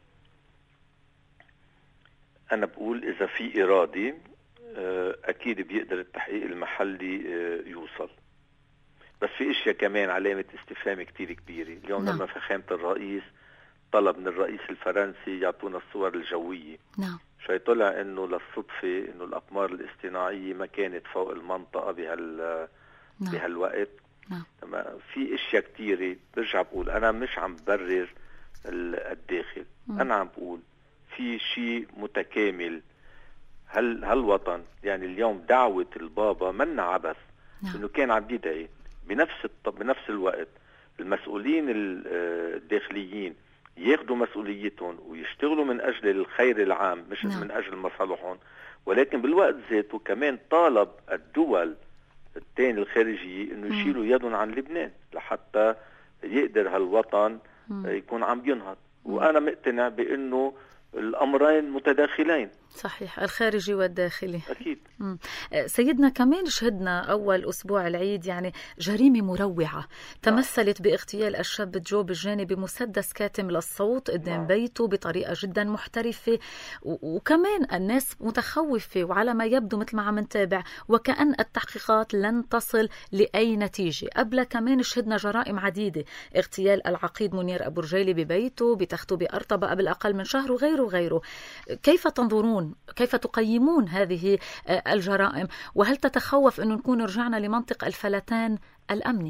Speaker 2: أنا بقول إذا في إرادة أكيد بيقدر التحقيق المحلي يوصل، بس في إشياء كمان علامة استفهام كتير كبيرة. اليوم نعم. لما فخامة الرئيس طلب من الرئيس الفرنسي يعطونا الصور الجوية،
Speaker 1: نعم.
Speaker 2: شوي طلع إنه للصدفة إنه الأقمار الاصطناعية ما كانت فوق المنطقة بهال نعم. بهالوقت.
Speaker 1: نعم.
Speaker 2: في إشياء كتيرة. برجع بقول أنا مش عم برر الداخل، م. أنا عم بقول في شيء متكامل. هل هالوطن يعني اليوم دعوة البابا منا عبث، نعم. إنه كان عم يدعي بنفس الطب بنفس الوقت المسؤولين الداخليين ياخدوا مسؤوليتهم ويشتغلوا من أجل الخير العام مش نعم. من أجل مصالحهم، ولكن بالوقت ذاته كمان طالب الدول الثانية الخارجية إنه يشيلوا يدهم عن لبنان لحتى يقدر هالوطن م. يكون عم ينهض. وأنا مقتنع بأنه الأمرين متداخلين.
Speaker 1: صحيح، الخارجي والداخلي.
Speaker 2: أكيد.
Speaker 1: مم. سيدنا كمان شهدنا أول أسبوع العيد يعني جريمة مروعة تمثلت باغتيال الشاب جو بالجاني بمسدس كاتم للصوت قدام نعم. بيته بطريقة جدا محترفة، وكمان الناس متخوفة وعلى ما يبدو مثل ما عم نتابع وكأن التحقيقات لن تصل لأي نتيجة. قبل كمان شهدنا جرائم عديدة، اغتيال العقيد منير أبو رجيلي ببيته، بتخته بأرطبة قبل أقل من شهر وغيره وغيره. كيف تنظرون، كيف تقيمون هذه الجرائم، وهل تتخوف أن نكون رجعنا لمنطق الفلتان الأمني؟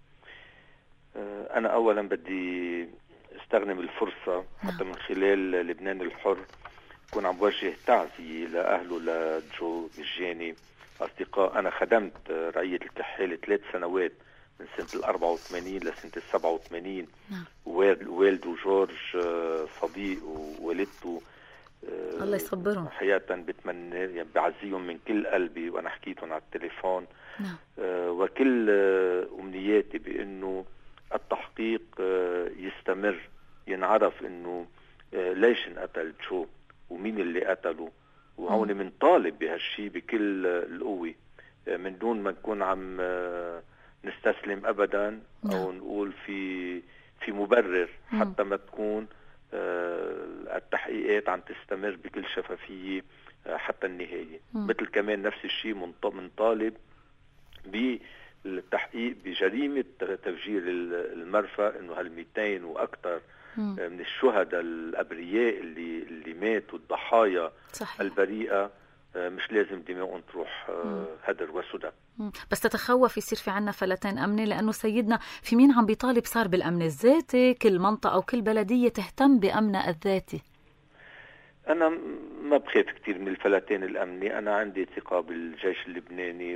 Speaker 2: أنا أولا بدي استغنم الفرصة حتى من خلال لبنان الحر كون عم بوجه تعزية لأهله لجو بالجاني أصدقاء. أنا خدمت رعية الكحالة ثلاث سنوات من سنة الأربعة وثمانين لسنة السبعة وثمانين. والده جورج صديق ووالدته
Speaker 1: الله يصبرهم
Speaker 2: حقيقة بتمنى يعني بعزيهم من كل قلبي وأنا حكيتهم على التليفون.
Speaker 1: نعم.
Speaker 2: آه وكل آه أمنياتي بأنه التحقيق آه يستمر، ينعرف أنه آه ليش انقتل جو ومين اللي قتله، وهون من طالب بهالشي بكل آه القوة آه من دون ما نكون عم آه نستسلم أبدا. نعم. أو نقول في في مبرر حتى ما تكون التحقيقات عم تستمر بكل شفافية حتى النهاية. م. مثل كمان نفس الشيء من طالب بالتحقيق بجريمة تفجير المرفأ، انه هالمئتين واكثر من الشهداء الابرياء اللي اللي ماتوا الضحايا صحيح. البريئة مش لازم دماؤهم تروح مم. هدر وسدى.
Speaker 1: بس تتخوف يصير في عنا فلتان أمني، لأنه سيدنا في مين عم بيطالب صار بالأمن الذاتي، كل منطقة وكل بلدية تهتم بأمنها الذاتي.
Speaker 2: أنا ما بخاف كتير من الفلتان الأمني، أنا عندي ثقة بالجيش اللبناني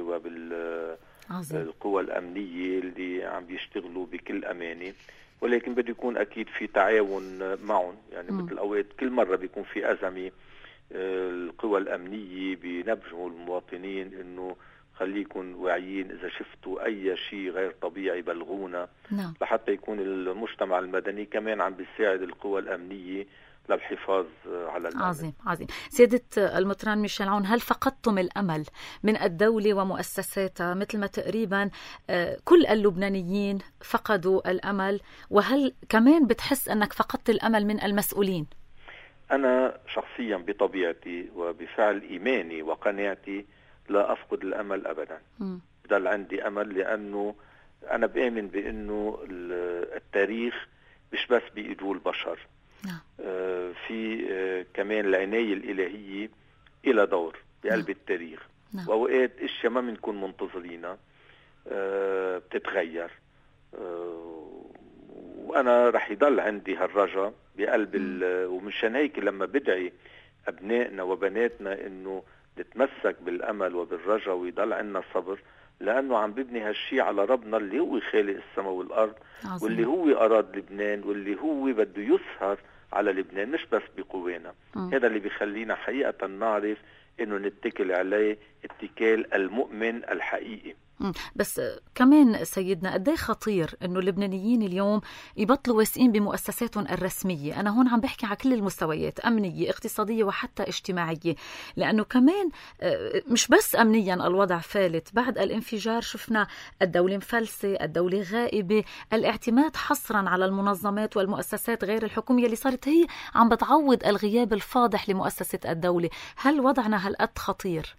Speaker 2: وبالقوى الأمنية اللي عم بيشتغلوا بكل أمانة، ولكن بده يكون أكيد في تعاون معهم. يعني م. مثل أوقات كل مرة بيكون في أزمة القوى الأمنية بينبهوا المواطنين إنه خليكن واعيين، إذا شفتوا أي شيء غير طبيعي بلغونا.
Speaker 1: نعم.
Speaker 2: لحتى يكون المجتمع المدني كمان عم بيساعد القوى الأمنية للحفاظ على الأمن.
Speaker 1: عظيم عظيم. سيادة المطران ميشيل عون، هل فقدتم الأمل من الدولة ومؤسساتها مثل ما تقريبا كل اللبنانيين فقدوا الأمل، وهل كمان بتحس أنك فقدت الأمل من المسؤولين؟
Speaker 2: أنا شخصيا بطبيعتي وبفعل إيماني وقناعتي لا أفقد الأمل أبدا. بضل عندي أمل، لأنه أنا بآمن بأنه التاريخ مش بس بإيدو البشر.
Speaker 1: نعم.
Speaker 2: آه في آه كمان العناية الإلهية إلى دور بقلب نعم. التاريخ.
Speaker 1: نعم.
Speaker 2: وأوقات إشياء ما بنكون منتظرينها آه بتتغير. آه وأنا رح يضل عندي هالرجاء بقلب ال... ومشان هيك لما بدعي أبنائنا وبناتنا إنه نتمسك بالأمل وبالرجاء ويضل عنا صبر، لأنه عم ببني هالشي على ربنا اللي هو خالق السماء والأرض. عظيم. واللي هو أراد لبنان، واللي هو بده يسهر على لبنان مش بس بقوانا. هذا اللي بيخلينا حقيقة نعرف إنه نتكل عليه اتكال المؤمن الحقيقي.
Speaker 1: بس كمان سيدنا قد ايه خطير انه اللبنانيين اليوم يبطلوا واثقين بمؤسساتهم الرسميه. انا هون عم بحكي على كل المستويات، امنيه، اقتصاديه، وحتى اجتماعيه، لانه كمان مش بس امنيا الوضع فالت. بعد الانفجار شفنا الدوله مفلسه، الدوله غائبه، الاعتماد حصرا على المنظمات والمؤسسات غير الحكوميه اللي صارت هي عم بتعوض الغياب الفاضح لمؤسسه الدوله. هل وضعنا هالقد خطير؟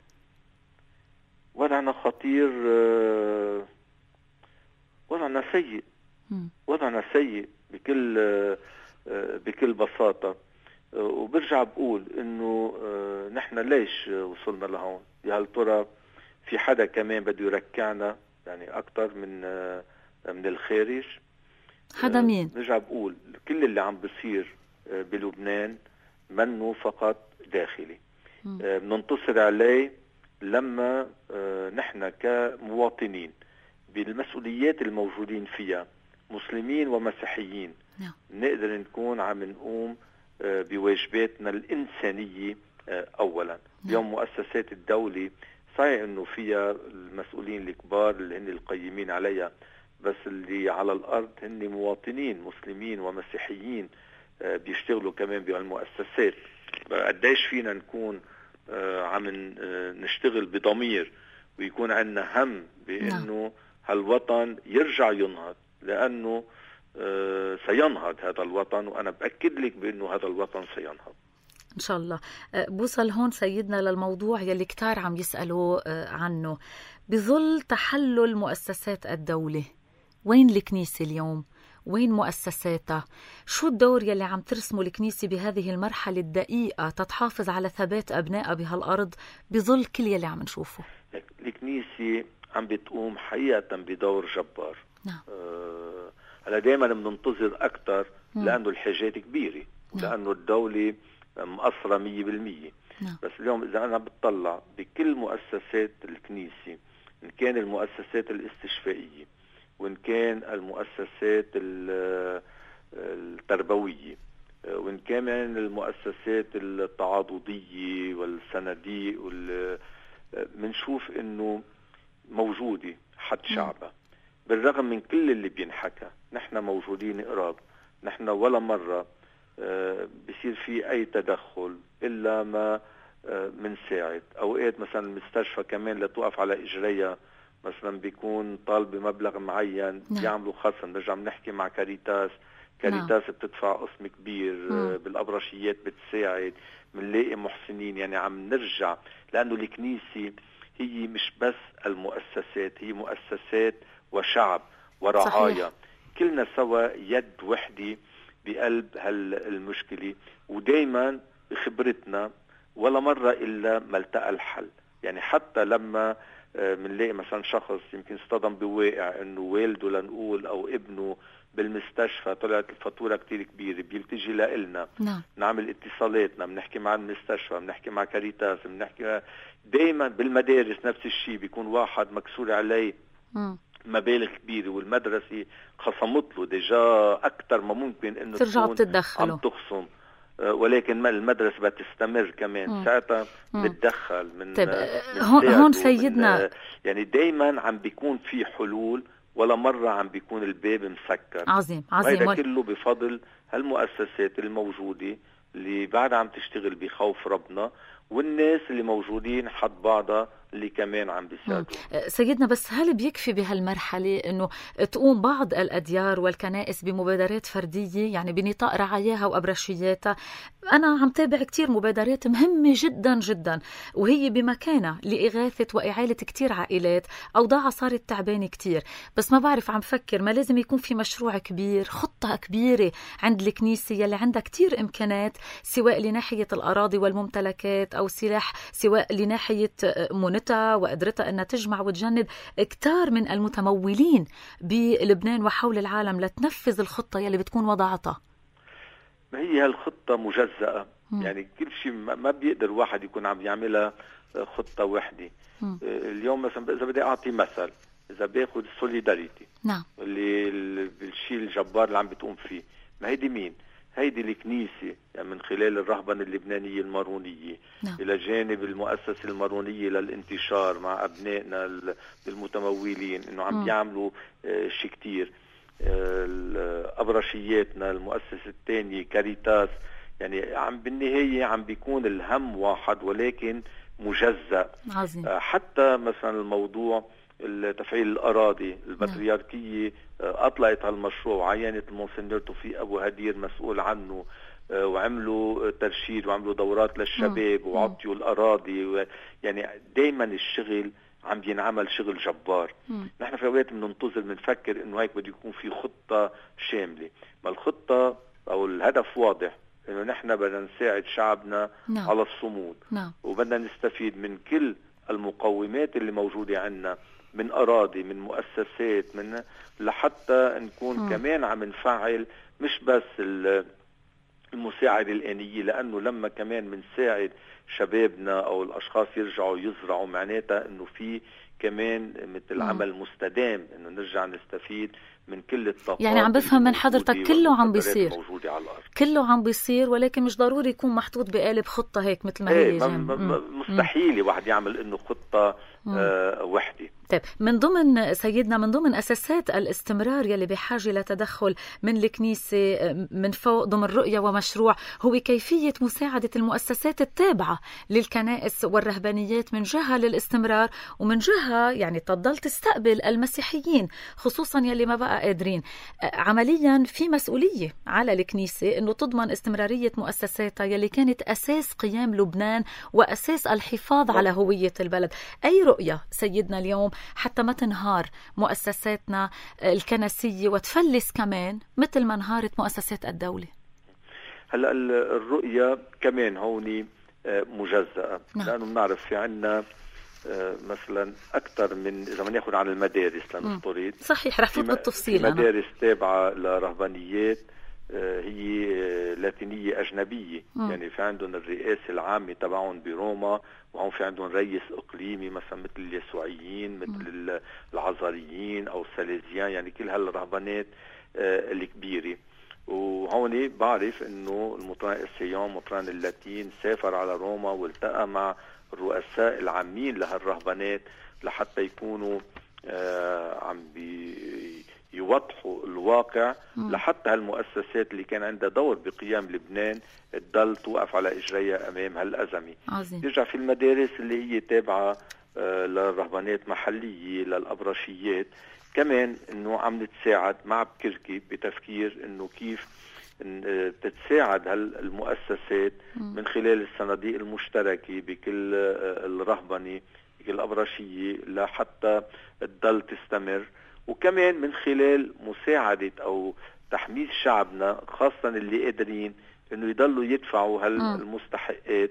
Speaker 2: وضعنا خطير، وضعنا سيء، وضعنا سيء بكل بكل بساطة. وبرجع بقول إنه نحن ليش وصلنا لهون؟ يا هل ترى في حدا كمان بده يركعنا يعني أكتر من من الخارج؟
Speaker 1: حدا مين؟
Speaker 2: برجع بقول كل اللي عم بصير بلبنان منه فقط داخلي، بننتصر عليه لما نحن كمواطنين بالمسؤوليات الموجودين فيها مسلمين ومسيحيين نقدر نكون عم نقوم بواجباتنا الإنسانية أولا. اليوم مؤسسات الدولة صحيح أنه فيها المسؤولين الكبار اللي هن القيمين عليها، بس اللي على الأرض هن مواطنين مسلمين ومسيحيين بيشتغلوا كمان بهالمؤسسات. قديش فينا نكون آه عم نشتغل بضمير ويكون عندنا هم بأنه هالوطن يرجع ينهض، لأنه آه سينهض هذا الوطن، وأنا بأكد لك بأنه هذا الوطن سينهض
Speaker 1: إن شاء الله. بوصل هون سيدنا للموضوع يلي كتار عم يسألوا عنه. بظل تحلل مؤسسات الدولة، وين الكنيسة اليوم؟ وين مؤسساتها؟ شو الدور يلي عم ترسمه الكنيسة بهذه المرحلة الدقيقة تتحافظ على ثبات أبنائها بهالأرض بظل كل يلي عم نشوفه؟
Speaker 2: الكنيسة عم بتقوم حقيقة بدور جبار.
Speaker 1: نعم.
Speaker 2: أه هلا دايما بننتظر أكتر لأنه الحاجات كبيرة، لأنه الدولة مقصرة مية بالمية.
Speaker 1: نعم.
Speaker 2: بس اليوم إذا أنا بتطلع بكل مؤسسات الكنيسة، إن كان المؤسسات الاستشفائية، وإن كان المؤسسات التربوية، وإن كان المؤسسات التعاضدية والصناديق، منشوف إنه موجودة حد شعبها. بالرغم من كل اللي بينحكى نحن موجودين قراب. نحن ولا مرة بيصير في أي تدخل إلا ما منساعد. أوقات مثلا المستشفى كمان لتوقف على إجريها مثلا بيكون طالب بمبلغ معين، نعم. يعملوا خصم. نرجع بنحكي مع كاريتاس، كاريتاس نعم. بتدفع قسم كبير. مم. بالأبرشيات بتساعد، بنلاقي محسنين. يعني عم نرجع، لأنه الكنيسة هي مش بس المؤسسات، هي مؤسسات وشعب ورعاية. صحيح. كلنا سوا يد وحدة بقلب هالمشكلة، ودايما بخبرتنا ولا مرة إلا ما التقى الحل. يعني حتى لما منلاقي مثلا شخص يمكن اصطدم بواقع انه والده لنقول او ابنه بالمستشفى طلعت الفاتورة كتير كبيرة، بيلتجي لنا.
Speaker 1: نعم.
Speaker 2: نعمل اتصالاتنا، بنحكي مع المستشفى، بنحكي مع كاريتاس، بنحكي دايما بالمدارس. نفس الشيء، بيكون واحد مكسور عليه م. مبالغ كبيرة والمدرسة خصمت له ديجا أكتر ما ممكن إنه
Speaker 1: ترجعوا بتتدخلوا
Speaker 2: عم تخصم، ولكن ما المدرسة بتستمر كمان. مم. ساعتها بتدخل من,
Speaker 1: طيب من هون, هون سيدنا،
Speaker 2: يعني دايما عم بيكون في حلول، ولا مرة عم بيكون الباب مسكر.
Speaker 1: عظيم عظيم.
Speaker 2: وهذا كله بفضل هالمؤسسات الموجودة اللي بعدها عم تشتغل بخوف ربنا، والناس اللي موجودين حد بعضها اللي كمان عم بيساعدوا.
Speaker 1: سيدنا، بس هل بيكفي بهالمرحلة انه تقوم بعض الاديار والكنائس بمبادرات فردية يعني بنطاق رعاياها وابرشياتها؟ انا عم تابع كتير مبادرات مهمة جدا جدا، وهي بمكانها لاغاثة واعالة كتير عائلات اوضاعها صارت تعبانة كتير. بس ما بعرف، عم فكر ما لازم يكون في مشروع كبير، خطة كبيرة عند الكنيسة يلي عندها كتير امكانات، سواء لناحية الاراضي والممتلكات او سلاح، سواء لناحية منى وقدرتها أنها تجمع وتجند كتار من المتمولين بلبنان وحول العالم لتنفذ الخطة يلي بتكون وضعتها.
Speaker 2: ما هي هالخطة مجزأة. م. يعني كل شيء ما بيقدر واحد يكون عم يعملها خطة وحدة. م. اليوم مثلا إذا بدي أعطي مثل، إذا باخد السوليداريتي
Speaker 1: نعم
Speaker 2: اللي بالشيء الجبار اللي عم بتقوم فيه، ما هيدي مين؟ هيدي الكنيسة يعني من خلال الرهبنة اللبنانية المارونية. نعم. إلى جانب المؤسسة المارونية للانتشار مع أبنائنا المتمولين إنه عم بيعملوا شيء كتير. أبرشياتنا المؤسسة الثانية كاريتاس، يعني عم بالنهاية عم بيكون الهم واحد ولكن مجزأ.
Speaker 1: عظيم.
Speaker 2: حتى مثلا الموضوع تفعيل الأراضي، البطريركية أطلقت هالمشروع وعينت المونسنيور توفيق أبو هدير مسؤول عنه، وعملوا ترشيد وعملوا دورات للشباب وعطيوا الأراضي. يعني دايما الشغل عم ينعمل شغل جبار. مم. نحن في اوقات بننتظر بنفكر انه هيك بده يكون في خطة شاملة، ما الخطة او الهدف واضح انه نحن بدنا نساعد شعبنا. نعم. على الصمود. نعم. وبدنا نستفيد من كل المقومات اللي موجودة عندنا من أراضي من مؤسسات من لحتى نكون مم. كمان عم نفعل مش بس المساعدة الآنية، لأنه لما كمان بنساعد شبابنا أو الأشخاص يرجعوا يزرعوا معناتها أنه في كمان مثل عمل مستدام أنه نرجع نستفيد من كل الطاقات.
Speaker 1: يعني عم بفهم من حضرتك كله عم بيصير
Speaker 2: على الأرض.
Speaker 1: كله عم بيصير ولكن مش ضروري يكون محطوط بقالب خطة هيك مثل ما
Speaker 2: ايه
Speaker 1: هي.
Speaker 2: مستحيل واحد يعمل انه خطة آه وحدة.
Speaker 1: طيب من ضمن سيدنا من ضمن أساسات الاستمرار يلي بحاجة لتدخل من الكنيسة من فوق ضمن رؤية ومشروع هو كيفية مساعدة المؤسسات التابعة للكنائس والرهبانيات من جهة للاستمرار ومن جهة يعني تضل تستقبل المسيحيين خصوصا يلي ما بقى قادرين. عمليا في مسؤولية على الكنيسة انه تضمن استمرارية مؤسساتها يلي كانت أساس قيام لبنان وأساس الحفاظ على هوية البلد. أي رؤية سيدنا اليوم حتى ما تنهار مؤسساتنا الكنسية وتفلس كمان مثل ما انهارت مؤسسات الدولة؟
Speaker 2: هلا الرؤية كمان هوني مجزأة. نعم. لأنه بنعرف في عنا مثلا أكثر من إذا ما ناخذ عن المدارس لنفترض.
Speaker 1: صحيح رح فوت بالتفصيل.
Speaker 2: مدارس تابعة لرهبانيات هي لاتينية أجنبية. م. يعني في عندهم الرئاسة العامة تبعهم بروما وهم في عندهم رئيس إقليمي مثلا مثل اليسوعيين مثل م. العزاريين أو الساليزيان، يعني كل هالرهبانات الكبيرة. وهون بعرف إنه المطران السيون مطران اللاتين سافر على روما والتقى مع الرؤساء العامين لهالرهبانات لحتى يكونوا آه عم بي يوضحوا الواقع. مم. لحتى هالمؤسسات اللي كان عندها دور بقيام لبنان تضل توقف على إجريها أمام هالأزمة.
Speaker 1: عظيم.
Speaker 2: يرجع في المدارس اللي هي تابعة آه للرهبانات محلية للأبرشيات كمان إنه عم نتساعد مع بكركي بتفكير إنه كيف تتساعد هالمؤسسات من خلال الصناديق المشتركة بكل الرهبنة بكل الأبرشية لحتى تضل تستمر، وكمان من خلال مساعدة أو تحميس شعبنا خاصة اللي قادرين إنه يضلوا يدفعوا هالمستحقات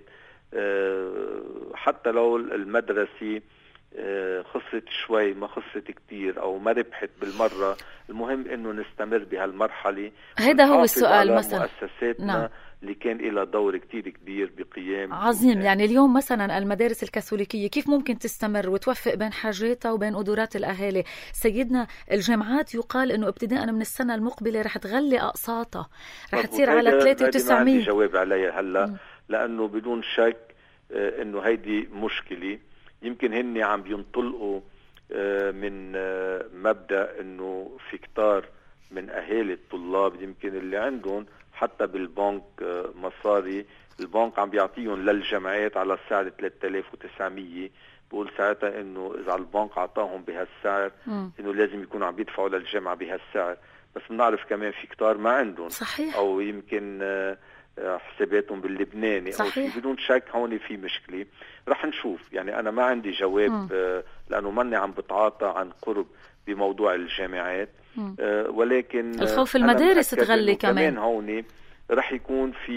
Speaker 2: حتى لو المدرسة خسرت شوي ما خسرت كتير أو ما ربحت بالمرة. المهم إنه نستمر بهالمرحلة.
Speaker 1: هذا هو السؤال مثلا.
Speaker 2: مؤسساتنا نعم. اللي كان لها دور كتير كبير بقيام.
Speaker 1: عظيم. يعني اليوم مثلا المدارس الكاثوليكية كيف ممكن تستمر وتوفق بين حاجاتها وبين قدرات الأهالي؟ سيدنا الجامعات يقال إنه ابتداء من السنة المقبلة رح تغلي أقساطها رح تصير على ثلاثة وتسعمية.
Speaker 2: ما عندي جواب عليها هلا م. لأنه بدون شك إنه هيدي مشكلة. يمكن هني عم بينطلقوا من مبدأ انه في كتار من اهالي الطلاب يمكن اللي عندهم حتى بالبنك مصاري، البنك عم بيعطيهم للجامعات على السعر ثلاثة آلاف وتسعمية. بقول ساعتها انه اذا البنك عطاهم بهالسعر انه لازم يكونوا عم بيدفعوا للجامعة بهالسعر. بس بنعرف كمان في كتار ما عندهم.
Speaker 1: صحيح.
Speaker 2: او يمكن حساباتهم باللبناني أو شيء. بدون شك هون في مشكلة. رح نشوف. يعني أنا ما عندي جواب م. لأنه ماني عم بتعاطى عن قرب بموضوع الجامعات. آه ولكن
Speaker 1: الخوف المدارس تغلي كمان.
Speaker 2: كمان هون رح يكون في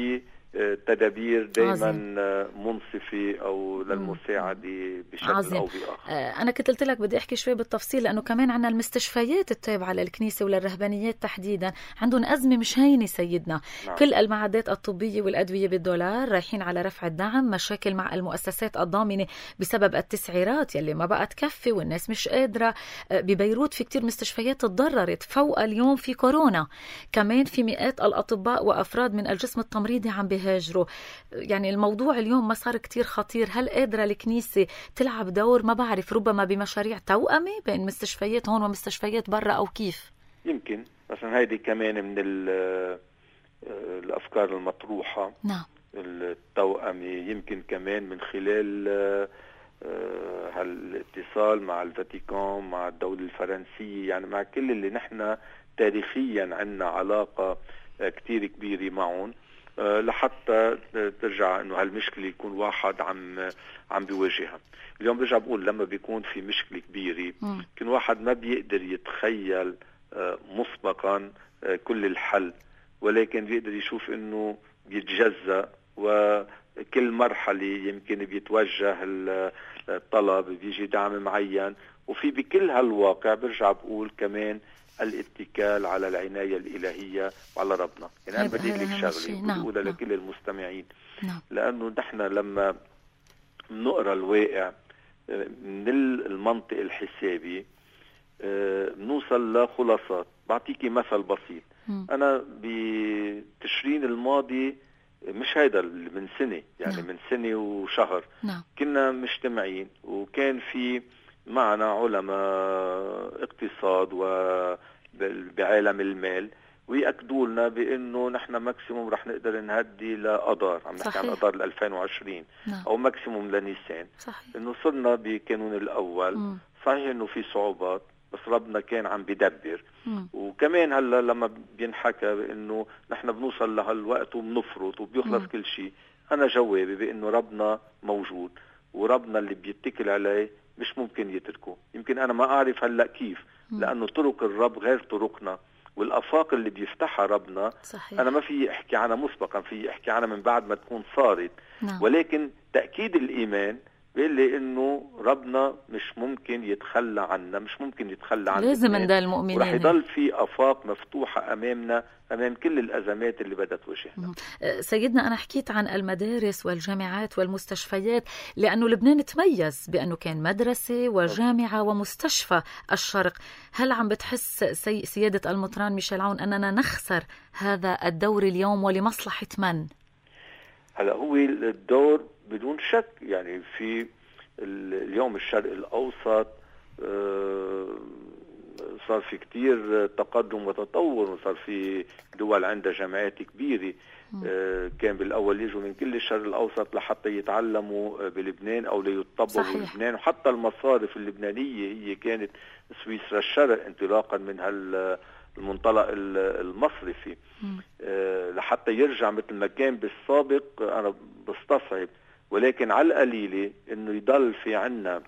Speaker 2: تدابير دائما منصفة أو للمساعدة بشكل
Speaker 1: عظيم.
Speaker 2: أو بآخر.
Speaker 1: أنا كنت قلت لك بدي أحكي شوي بالتفصيل، لأنه كمان عنا المستشفيات التابعة للكنيسة وللرهبانيات تحديدا عندهم أزمة مش هينة سيدنا. نعم. كل المعدات الطبية والأدوية بالدولار، رايحين على رفع الدعم، مشاكل مع المؤسسات الضامنة بسبب التسعيرات يلي ما بقى تكفي والناس مش قادرة. ببيروت في كتير مستشفيات تضررت، فوق اليوم في كورونا، كمان في مئات الأطباء وأفراد من الجسم التمريضي عم بيهاجروا. يعني الموضوع اليوم ما صار كتير خطير. هل قادرة الكنيسة تلعب دور ما بعرف ربما بمشاريع توأمة بين مستشفيات هون ومستشفيات برا أو كيف؟
Speaker 2: يمكن مثلا هيدي كمان من الأفكار المطروحة.
Speaker 1: نعم.
Speaker 2: التوأمة يمكن كمان من خلال هالاتصال مع الفاتيكان، مع الدولة الفرنسية، يعني مع كل اللي نحن تاريخيا عنا علاقة كتير كبيرة معهم، لحتى ترجع انه هالمشكله يكون واحد عم عم بيواجهها. اليوم برجع بقول لما بيكون في مشكله كبيره يمكن واحد ما بيقدر يتخيل مسبقا كل الحل، ولكن بيقدر يشوف انه بيتجزأ، وكل مرحله يمكن بيتوجه الطلب، بيجي دعم معين، وفي بكل هالواقع برجع بقول كمان الاتكال على العناية الإلهية وعلى ربنا. يعني أنا بدي لك شغلة بدي أقولها لكل المستمعين.
Speaker 1: نعم.
Speaker 2: لأنه نحن لما نقرأ الواقع من المنطق الحسابي بنوصل لخلاصات. بعطيكي مثل بسيط. م. أنا بتشرين الماضي، مش هيدا من سنة، يعني نعم. من سنة وشهر. نعم. كنا مجتمعين وكان في معنا علماء اقتصاد وبعالم المال، ويأكدوا لنا بأنه نحن ماكسيموم رح نقدر نهدي لأضار، عم نحكي عن أضار ألفين وعشرين. نعم. أو ماكسيموم لنيسان. صحيح. إنه صرنا بكانون الأول. م. صحيح إنه في صعوبات، بس ربنا كان عم بيدبر. م. وكمان هلا لما بينحكى بأنه نحن بنوصل لهالوقت وبنفرط وبيخلص م. كل شيء، أنا جوابي بأنه ربنا موجود، وربنا اللي بيتكل عليه مش ممكن يتركه. يمكن أنا ما أعرف هلأ كيف، لأنه طرق الرب غير طرقنا، والأفاق اللي بيفتحها ربنا. صحيح. أنا ما في أحكي عنها مسبقا، في أحكي عنها من بعد ما تكون صارت. نعم. ولكن تأكيد الإيمان بيقول لي إنه ربنا مش ممكن يتخلى عنا، مش ممكن يتخلى عنا،
Speaker 1: لازم ندى المؤمنين،
Speaker 2: ورح يضل في آفاق مفتوحة أمامنا أمام كل الأزمات اللي بدها تواجهنا.
Speaker 1: سيدنا، أنا حكيت عن المدارس والجامعات والمستشفيات لأنه لبنان تميز بأنه كان مدرسة وجامعة ومستشفى الشرق. هل عم بتحس سي سيادة المطران ميشيل عون أننا نخسر هذا الدور اليوم ولمصلحة من؟
Speaker 2: هلا هو الدور بدون شك، يعني في اليوم الشرق الأوسط صار في كتير تقدم وتطور، وصار في دول عندها جامعات كبيرة. كان بالأول يجوا من كل الشرق الأوسط لحتى يتعلموا بلبنان أو ليطبقوا بلبنان، وحتى المصارف اللبنانية هي كانت سويسرا الشرق انطلاقا من هالمنطلق المصرفي. لحتى يرجع مثل ما كان بالسابق أنا بستصعب، ولكن على القليلة إنه يضل في عنا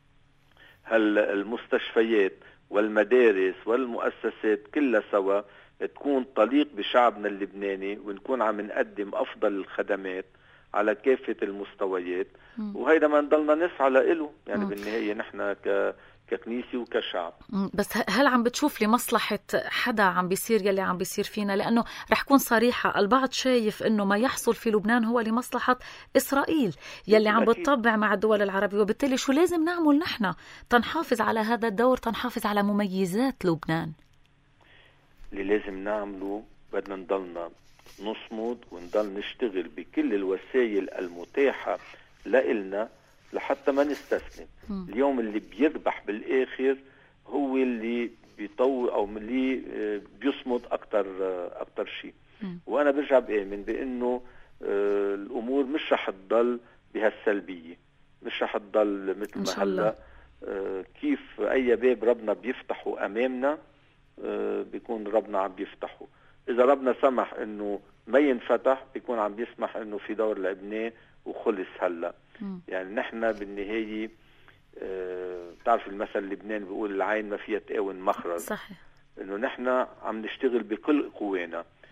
Speaker 2: هالمستشفيات والمدارس والمؤسسات كلها سوا تكون تليق بشعبنا اللبناني، ونكون عم نقدم أفضل الخدمات على كافة المستويات. م. وهيدا ما نضلنا نسعى له، يعني م. بالنهاية نحن ك ككنيسة وكشعب.
Speaker 1: بس هل عم بتشوف لمصلحة حدا عم بيصير يلي عم بيصير فينا؟ لأنه رح كون صريحة، البعض شايف أنه ما يحصل في لبنان هو لمصلحة إسرائيل يلي عم بتطبع مع الدول العربية، وبالتالي شو لازم نعمل نحن تنحافظ على هذا الدور، تنحافظ على مميزات لبنان؟
Speaker 2: اللي لازم نعمله بدنا نضلنا نصمد ونضل نشتغل بكل الوسائل المتاحة لإلنا لحتى ما نستسلم. م. اليوم اللي بيربح بالآخر هو اللي بيطور أو اللي بيصمد أكتر أكتر شيء. وأنا برجع بآمن بأنه الأمور مش رح تضل بهالسلبية، مش رح تضل مثل ما هلا. كيف أي باب ربنا بيفتحه أمامنا بيكون ربنا عم بيفتحه. إذا ربنا سمح إنه ما ينفتح بيكون عم بيسمح إنه في دور لبنان وخلص هلا. م. يعني نحن بالنهاية آه بتعرف المثل اللبناني بيقول العين ما فيها تقاون مخرج.
Speaker 1: صحيح.
Speaker 2: إنه نحن عم نشتغل بكل قوانا.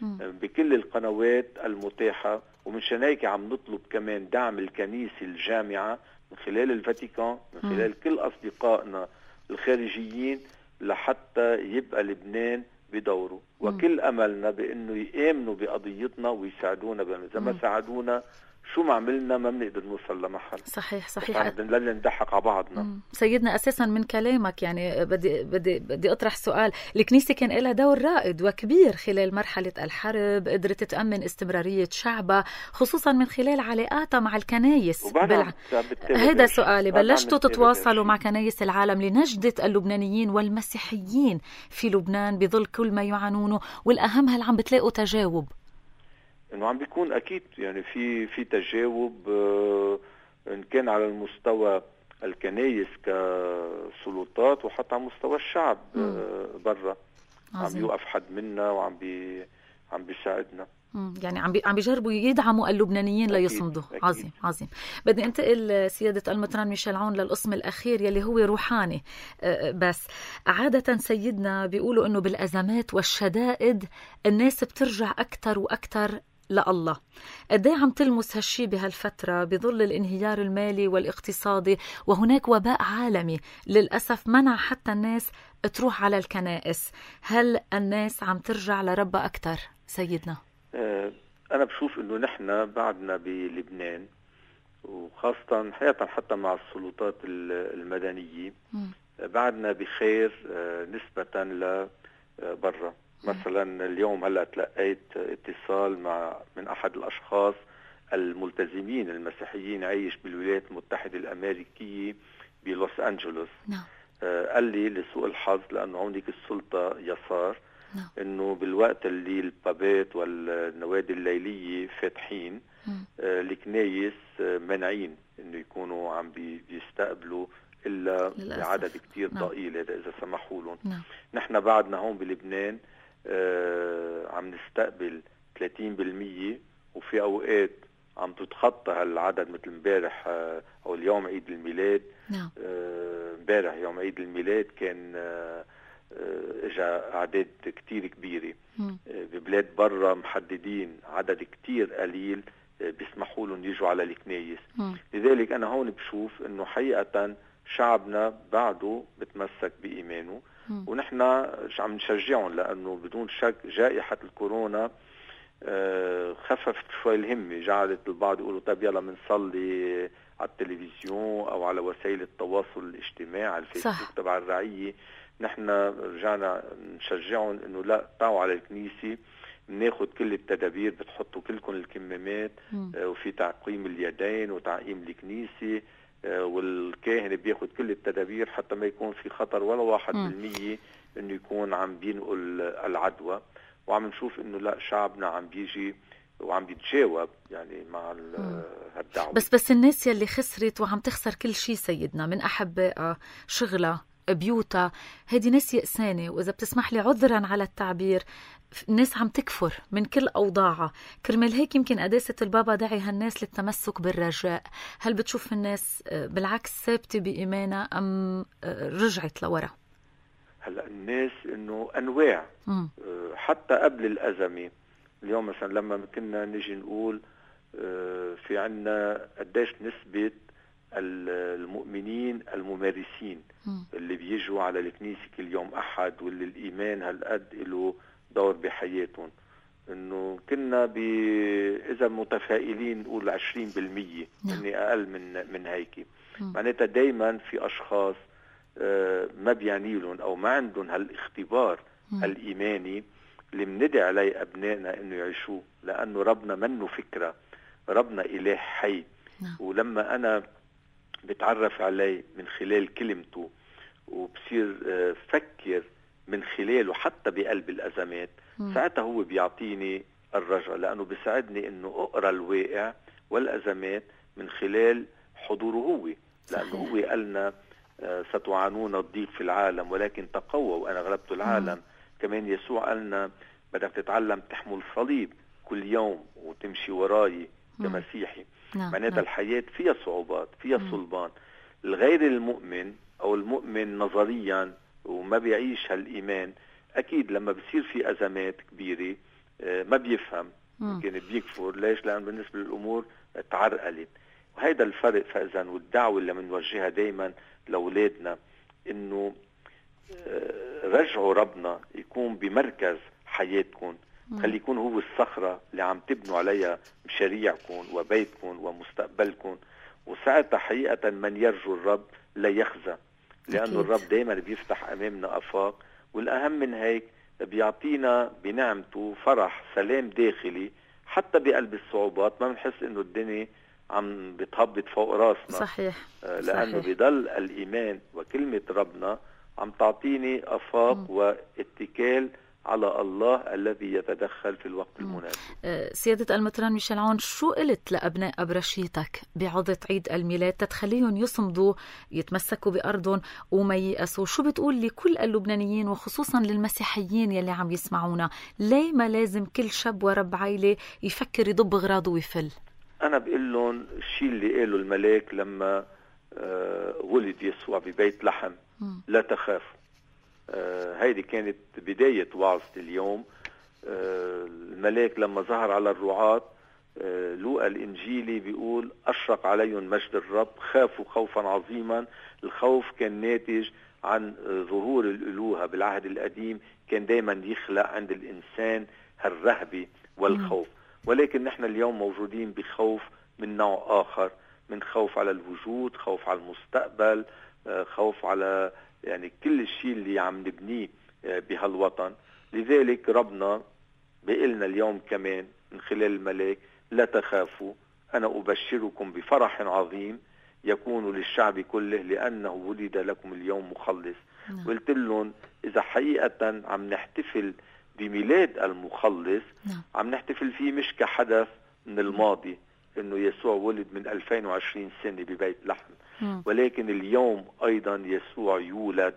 Speaker 2: بكل القنوات المتاحة. ومن هيك عم نطلب كمان دعم الكنيسة الجامعة من خلال الفاتيكان، من خلال كل أصدقائنا الخارجيين، لحتى يبقى لبنان بدوره. وكل أملنا بأنه يآمنوا بقضيتنا ويساعدونا، بأنه إذا ما ساعدونا شو ما عملنا ما بنقدر نوصل لمحل.
Speaker 1: صحيح صحيح.
Speaker 2: بدنا نضحك على بعضنا.
Speaker 1: مم. سيدنا أساسا من كلامك يعني بدي بدي بدي أطرح سؤال. الكنيسة كان لها دور رائد وكبير خلال مرحلة الحرب، قدرت تأمن استمرارية شعبها خصوصا من خلال علاقاتها مع الكنايس. بلع... هذا سؤالي، بلشتوا تتواصلوا مع كنايس العالم لنجدة اللبنانيين والمسيحيين في لبنان بظل كل ما يعانونه، والأهم هل عم بتلاقوا تجاوب؟
Speaker 2: انه عم بيكون اكيد يعني في في تجاوب، آه ان كان على المستوى الكنايس كسلطات وحتى على مستوى الشعب آه برا. عم يوقف حد منا وعم بي عم بيساعدنا.
Speaker 1: يعني عم بي عم بيجربوا يدعموا اللبنانيين ليصمدوا. عظيم عظيم. بدي انتقل سيادة المطران ميشيل عون للقسم الأخير يلي هو روحاني. بس عادة سيدنا بيقولوا إنه بالأزمات والشدائد الناس بترجع أكتر وأكتر لله. قد ايه عم تلمس هالشي بهالفترة بظل الانهيار المالي والاقتصادي، وهناك وباء عالمي للأسف منع حتى الناس تروح على الكنائس؟ هل الناس عم ترجع لربها أكتر سيدنا؟
Speaker 2: آه أنا بشوف إنه نحن بعدنا بلبنان، وخاصة حقيقة حتى مع السلطات المدنية م. بعدنا بخير آه نسبة لبرا. مثلا اليوم هلا تلقيت اتصال مع من احد الاشخاص الملتزمين المسيحيين عايش بالولايات المتحده الامريكيه بلوس انجلوس. نعم. آه قال لي لسوء الحظ لانه هونيك السلطه يسار. نعم. انه بالوقت اللي البابات والنوادي الليليه فاتحين آه الكنايس آه منعين انه يكونوا عم بيستقبلوا الا بعدد كتير ضئيل. هذا اذا سمحوا لهم. نعم. نحن بعدنا هون بلبنان آه عم نستقبل ثلاثين بالمية، وفي اوقات عم تتخطى هالعدد. مثل امبارح آه او اليوم عيد الميلاد. نعم. امبارح آه يوم عيد الميلاد كان آه اجا اعداد كتير كبيره. آه ببلاد برا محددين عدد كتير قليل آه بيسمحوا لهم يجوا على الكنايس. لذلك انا هون بشوف انه حقيقه شعبنا بعده بتمسك بايمانه، ونحن عم نشجعهم، لأنه بدون شك جائحة الكورونا خففت شوي الهمة، جعلت البعض يقولوا طيب يلا منصلي على التلفزيون أو على وسائل التواصل الاجتماعي على الفيسبوك تبع الرعية. نحن رجعنا نشجعهم إنه لا، طاعوا على الكنيسة، ناخد كل التدابير، بتحطوا كلكم الكمامات وفي تعقيم اليدين وتعقيم الكنيسة، والكاهن بياخد كل التدابير حتى ما يكون في خطر ولا واحد بالمية انه يكون عم بينقل العدوى. وعم نشوف انه لا، شعبنا عم بيجي وعم بيتجاوب يعني مع هالدعوة.
Speaker 1: بس بس الناس يلي خسرت وعم تخسر كل شيء سيدنا، من أحبائها، شغلها، بيوتها، هذه ناس يأسانة، وإذا بتسمح لي عذرا على التعبير، الناس عم تكفر من كل أوضاعها. كرمال هيك يمكن قداسة البابا داعي هالناس للتمسك بالرجاء. هل بتشوف الناس بالعكس ثابتة بإيمانها أم رجعت لورا؟
Speaker 2: هلا الناس إنه أنواع. م. حتى قبل الأزمة اليوم مثلا لما كنا نجي نقول في عنا قديش نسبة المؤمنين الممارسين م. اللي بيجوا على الكنيسة كل يوم أحد، واللي الإيمان هالقد له دور بحياتهم، إنه كنا ب إذا متفائلين نقول عشرين بالمية، إني أقل من من هيك. معناتها دايما في أشخاص ما بيعني لهم أو ما عندهم هالاختبار م. الإيماني اللي بندعي عليه أبنائنا إنه يعيشوه، لأنه ربنا منه فكرة، ربنا إله حي. نعم. ولما أنا بتعرف عليه من خلال كلمته وبصير فكر من خلاله حتى بقلب الأزمات، م. ساعتها هو بيعطيني الرجاء، لأنه بيساعدني إنه أقرأ الواقع والأزمات من خلال حضوره هو، لأنه هو قالنا ستعانون الضيق في العالم ولكن تقووا وأنا غلبت العالم. م. كمان يسوع قالنا بدك تتعلم تحمل صليب كل يوم وتمشي وراي كمسيحي. نعم. معناتها نعم. الحياة فيها صعوبات، فيها م. صلبان. الغير المؤمن أو المؤمن نظريا وما بيعيش هالإيمان، أكيد لما بصير في أزمات كبيرة ما بيفهم، يمكن بيكفر. ليش؟ لأن بالنسبة للأمور تعرقلت. وهيدا الفرق. فإذا والدعوة اللي منوجهها دايما لأولادنا إنه رجعوا ربنا يكون بمركز حياتكم، خلي يكون هو الصخرة اللي عم تبنوا عليها مشاريعكم وبيتكم ومستقبلكم. وساعتها حقيقة من يرجو الرب لا يخزى، لأنه الرب دايما بيفتح أمامنا آفاق، والأهم من هيك بيعطينا بنعمته فرح، سلام داخلي حتى بقلب الصعوبات. ما بنحس إنه الدنيا عم بتهبط فوق راسنا.
Speaker 1: صحيح.
Speaker 2: لأنه
Speaker 1: صحيح.
Speaker 2: بيضل الإيمان وكلمة ربنا عم تعطيني أفاق م. واتكال على الله الذي يتدخل في الوقت م. المناسب.
Speaker 1: سيادة المطران ميشيل عون، شو قلت لأبناء أبرشيتك بعظة عيد الميلاد تتخليهم يصمدوا يتمسكوا بأرضهم وما ييأسوا؟ شو بتقول لكل اللبنانيين وخصوصا للمسيحيين يلي عم يسمعونا؟ ليه ما لازم كل شاب ورب عائلة يفكر يضب غراضه ويفل؟
Speaker 2: أنا بقول لهم الشيء اللي قاله الملاك لما آه ولد يسوع ببيت لحم، لا تخافوا. آه هيدي كانت بداية وعظة اليوم. آه الملاك لما ظهر على الرعاة، آه لوقا الإنجيلي بيقول أشرق عليهم مجد الرب، خافوا خوفا عظيما. الخوف كان ناتج عن آه ظهور الألوهة. بالعهد القديم كان دايما يخلق عند الإنسان الرهبة والخوف، ولكن نحن اليوم موجودين بخوف من نوع آخر، من خوف على الوجود، خوف على المستقبل، خوف على يعني كل الشيء اللي عم نبنيه بهالوطن. لذلك ربنا بيقلنا اليوم كمان من خلال الملاك لا تخافوا، أنا أبشركم بفرح عظيم يكون للشعب كله لأنه ولد لكم اليوم مخلص. نعم. قلت لهم إذا حقيقة عم نحتفل بميلاد المخلص، نعم. عم نحتفل فيه مش كحدث من الماضي إنه يسوع ولد من ألفين وعشرين سنة ببيت لحم، م. ولكن اليوم أيضا يسوع يولد.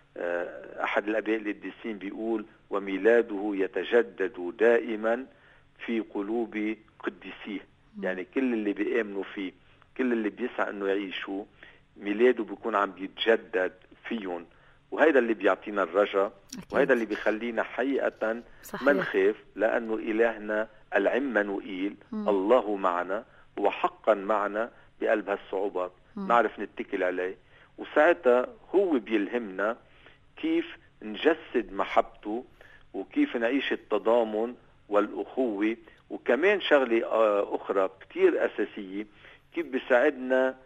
Speaker 2: أحد الآباء القديسين بيقول وميلاده يتجدد دائما في قلوب قديسيه. يعني كل اللي بيآمنوا فيه، كل اللي بيسعى إنه يعيشوا، ميلاده بيكون عم بيتجدد فيهم. وهذا اللي بيعطينا الرجاء، وهذا اللي بيخلينا حقيقة ما نخاف، لأنه إلهنا العمانوئيل، الله معنا وحقا معنا بقلب هالصعوبات. م. نعرف نتكل عليه، وساعتها هو بيلهمنا كيف نجسد محبته وكيف نعيش التضامن والأخوة. وكمان شغلة أخرى كتير أساسية، كيف بيساعدنا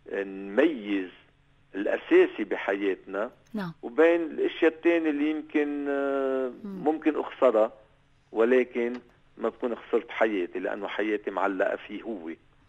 Speaker 2: نميز الأساسي بحياتنا، نعم. وبين الأشياء التانية اللي يمكن ممكن أخسرها، ولكن ما بكون خسرت حياتي لأنه حياتي معلقة فيه هو.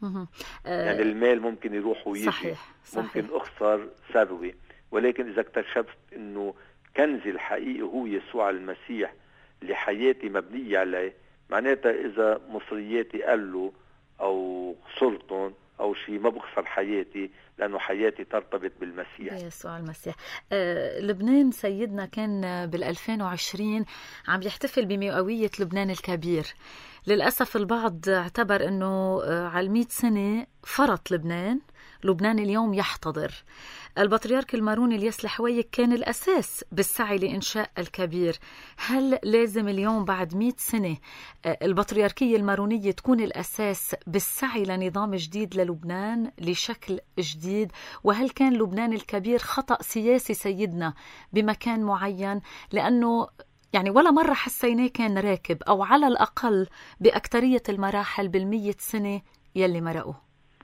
Speaker 2: يعني المال ممكن يروح ويجي، صحيح. صحيح. ممكن أخسر ثروة، ولكن إذا اكتشفت أنه كنزي الحقيقي هو يسوع المسيح اللي حياتي مبنية عليه، معناتها إذا مصرياتي قلوا أو خسرتهم أو شيء ما بخسر حياتي، لأنه حياتي ترتبط بالمسيح،
Speaker 1: يسوع المسيح. آه، لبنان سيدنا كان بالألفين وعشرين عم يحتفل بمئوية لبنان الكبير. للأسف البعض اعتبر أنه على المئة سنة فرط لبنان، لبنان اليوم يحتضر. البطريرك الماروني الياس الحويك كان الأساس بالسعي لإنشاء الكبير. هل لازم اليوم بعد مئة سنة البطريركية المارونية تكون الأساس بالسعي لنظام جديد للبنان، لشكل جديد؟ وهل كان لبنان الكبير خطأ سياسي سيدنا بمكان معين؟ لأنه يعني ولا مرة حسيناه كان راكب، أو على الأقل بأكترية المراحل بالمية سنة يلي مرقوا.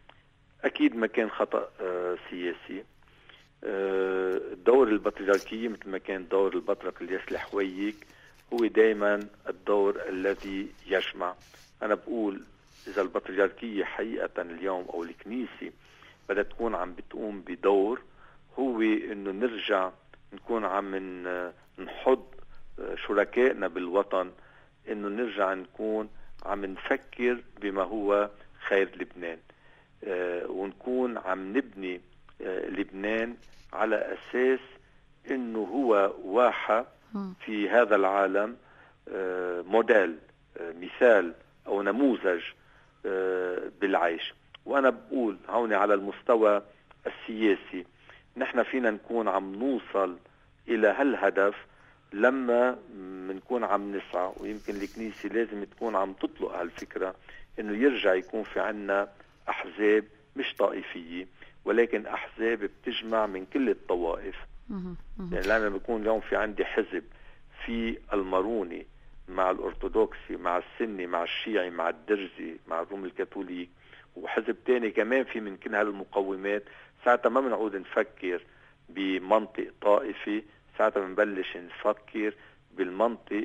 Speaker 2: أكيد ما كان خطأ آه سياسي. آه دور البطريركية مثل ما كان دور البطرك الياس الحويك هو دايما الدور الذي يجمع. أنا بقول إذا البطريركية حقيقة اليوم أو الكنيسة بدها تكون عم بتقوم بدور، هو إنه نرجع نكون عم نحض شركائنا بالوطن، إنه نرجع نكون عم نفكر بما هو خير لبنان، آه ونكون عم نبني آه لبنان على أساس إنه هو واحد في هذا العالم، آه موديل، آه مثال أو نموذج آه بالعيش. وأنا بقول هون على المستوى السياسي نحن فينا نكون عم نوصل إلى هالهدف لما منكون عم نسعى، ويمكن الكنيسة لازم تكون عم تطلق هالفكرة انه يرجع يكون في عنا احزاب مش طائفية ولكن احزاب بتجمع من كل الطوائف. يعني لما بيكون اليوم في عندي حزب في الماروني مع الأرثوذكسي مع السني مع الشيعي مع الدرزي مع الروم الكاثوليك، وحزب تاني كمان في من كل هالمقومات، ساعتها ما بنعود نفكر بمنطق طائفي، ساعتها بنبلش نفكر بالمنطق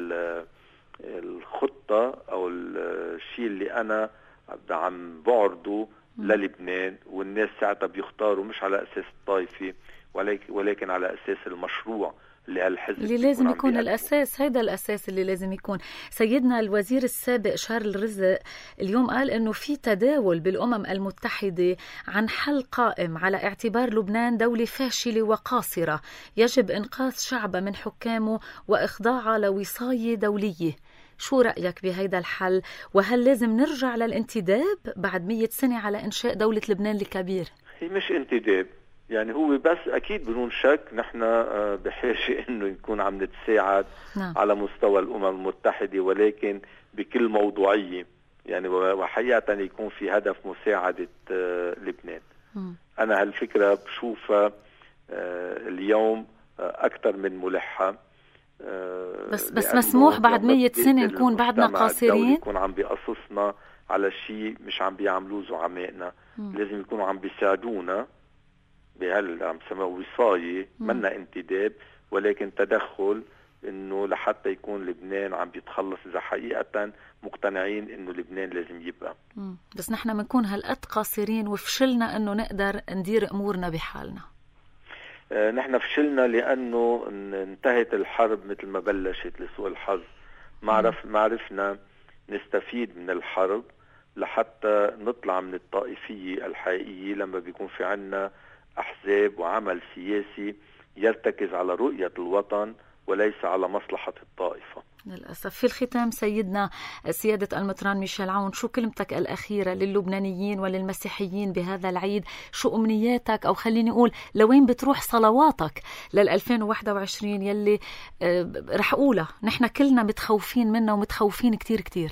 Speaker 2: الخطة أو الشيء اللي أنا عم بعرضه للبنان، والناس ساعتها بيختاروا مش على أساس الطائفي ولكن, ولكن على أساس المشروع اللي هالحزب
Speaker 1: اللي لازم يكون الأساس. هيدا الأساس اللي لازم يكون. سيدنا الوزير السابق شارل رزق اليوم قال إنه في تداول بالأمم المتحدة عن حل قائم على اعتبار لبنان دولة فاشلة وقاصرة يجب إنقاذ شعبه من حكامه وإخضاعه لوصاية دولية. شو رأيك بهيدا الحل؟ وهل لازم نرجع للانتداب بعد مية سنة على إنشاء دولة لبنان الكبير؟
Speaker 2: هي مش انتداب، يعني هو بس أكيد بدون شك نحن بحاجة إنه نكون عم نتساعد نعم. على مستوى الأمم المتحدة، ولكن بكل موضوعية، يعني وحقيقة يكون في هدف مساعدة لبنان. م. أنا هالفكرة بشوفها اليوم أكثر من ملحة،
Speaker 1: بس بس مسموح بعد مية سنة نكون بعدنا قاصرين؟
Speaker 2: يكون عم بيقصصنا على شيء مش عم بيعملوه زعمائنا، لازم يكونوا عم بيساعدونا بهال عم سموه وصاية، منا انتداب ولكن تدخل، انه لحتى يكون لبنان عم بيتخلص اذا حقيقة مقتنعين انه لبنان لازم يبقى.
Speaker 1: مم. بس نحن منكون هالقد قاصرين وفشلنا انه نقدر ندير امورنا بحالنا.
Speaker 2: آه نحن فشلنا لانه انتهت الحرب مثل ما بلشت لسوء الحظ، ما عرف ما عرفنا نستفيد من الحرب لحتى نطلع من الطائفية الحقيقية، لما بيكون في عنا أحزاب وعمل سياسي يرتكز على رؤية الوطن وليس على مصلحة الطائفة.
Speaker 1: للأسف. في الختام سيدنا سيادة المطران ميشيل عون، شو كلمتك الأخيرة للبنانيين وللمسيحيين بهذا العيد؟ شو أمنياتك، أو خليني أقول لوين بتروح صلواتك للألفين وواحد وعشرين يلي آه رح أقولها نحن كلنا متخوفين منها ومتخوفين كتير كتير؟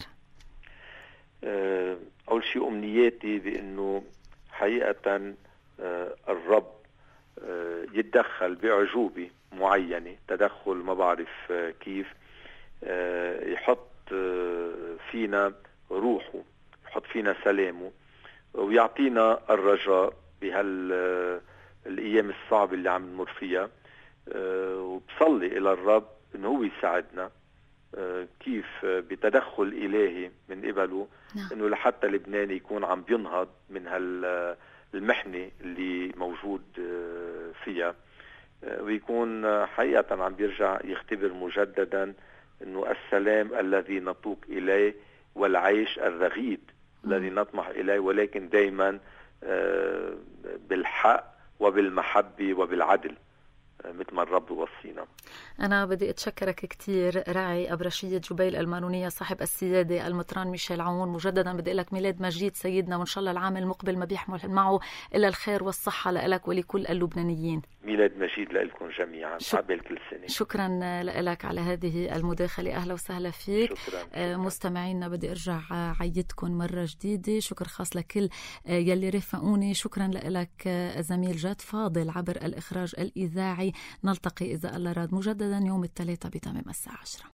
Speaker 2: آه أول شيء أمنياتي بأنه حقيقة آه الرب آه يتدخل بعجوبة معينة، تدخل ما بعرف آه كيف، آه يحط آه فينا روحه، يحط فينا سلامه، ويعطينا الرجاء بهالأيام الصعبة اللي عم نمر فيها. آه وبصلي إلى الرب إنه هو يساعدنا آه كيف آه بتدخل إلهي من قبله، إنه لحتى لبنان يكون عم بينهض من هال المحنة اللي موجود فيها، ويكون حقيقة عم بيرجع يختبر مجددا انه السلام الذي نطوق اليه والعيش الرغيد الذي نطمح اليه، ولكن دايما بالحق وبالمحبة وبالعدل مثل ما الرب وصينا.
Speaker 1: أنا بدي أتشكرك كتير راعي أبرشية جبيل المارونية صاحب السيادة المطران ميشيل عون. مجددا بدي لك ميلاد مجيد سيدنا، وإن شاء الله العام المقبل ما بيحمل معه إلا الخير والصحة لك ولكل اللبنانيين.
Speaker 2: ميلاد مجيد لكم جميعا عقبال كل سنة.
Speaker 1: شكرا لك على هذه المداخلة، أهلا وسهلا فيك.
Speaker 2: شكرا. شكرا.
Speaker 1: مستمعينا بدي أرجع عيدكم مرة جديدة. شكر خاص لكل يلي رفقوني. شكرا لك زميل جاد فاضل عبر الإخراج الإذاعي. نلتقي إذا الله راد مجددا يوم الثلاثاء بتمام الساعة عشرة.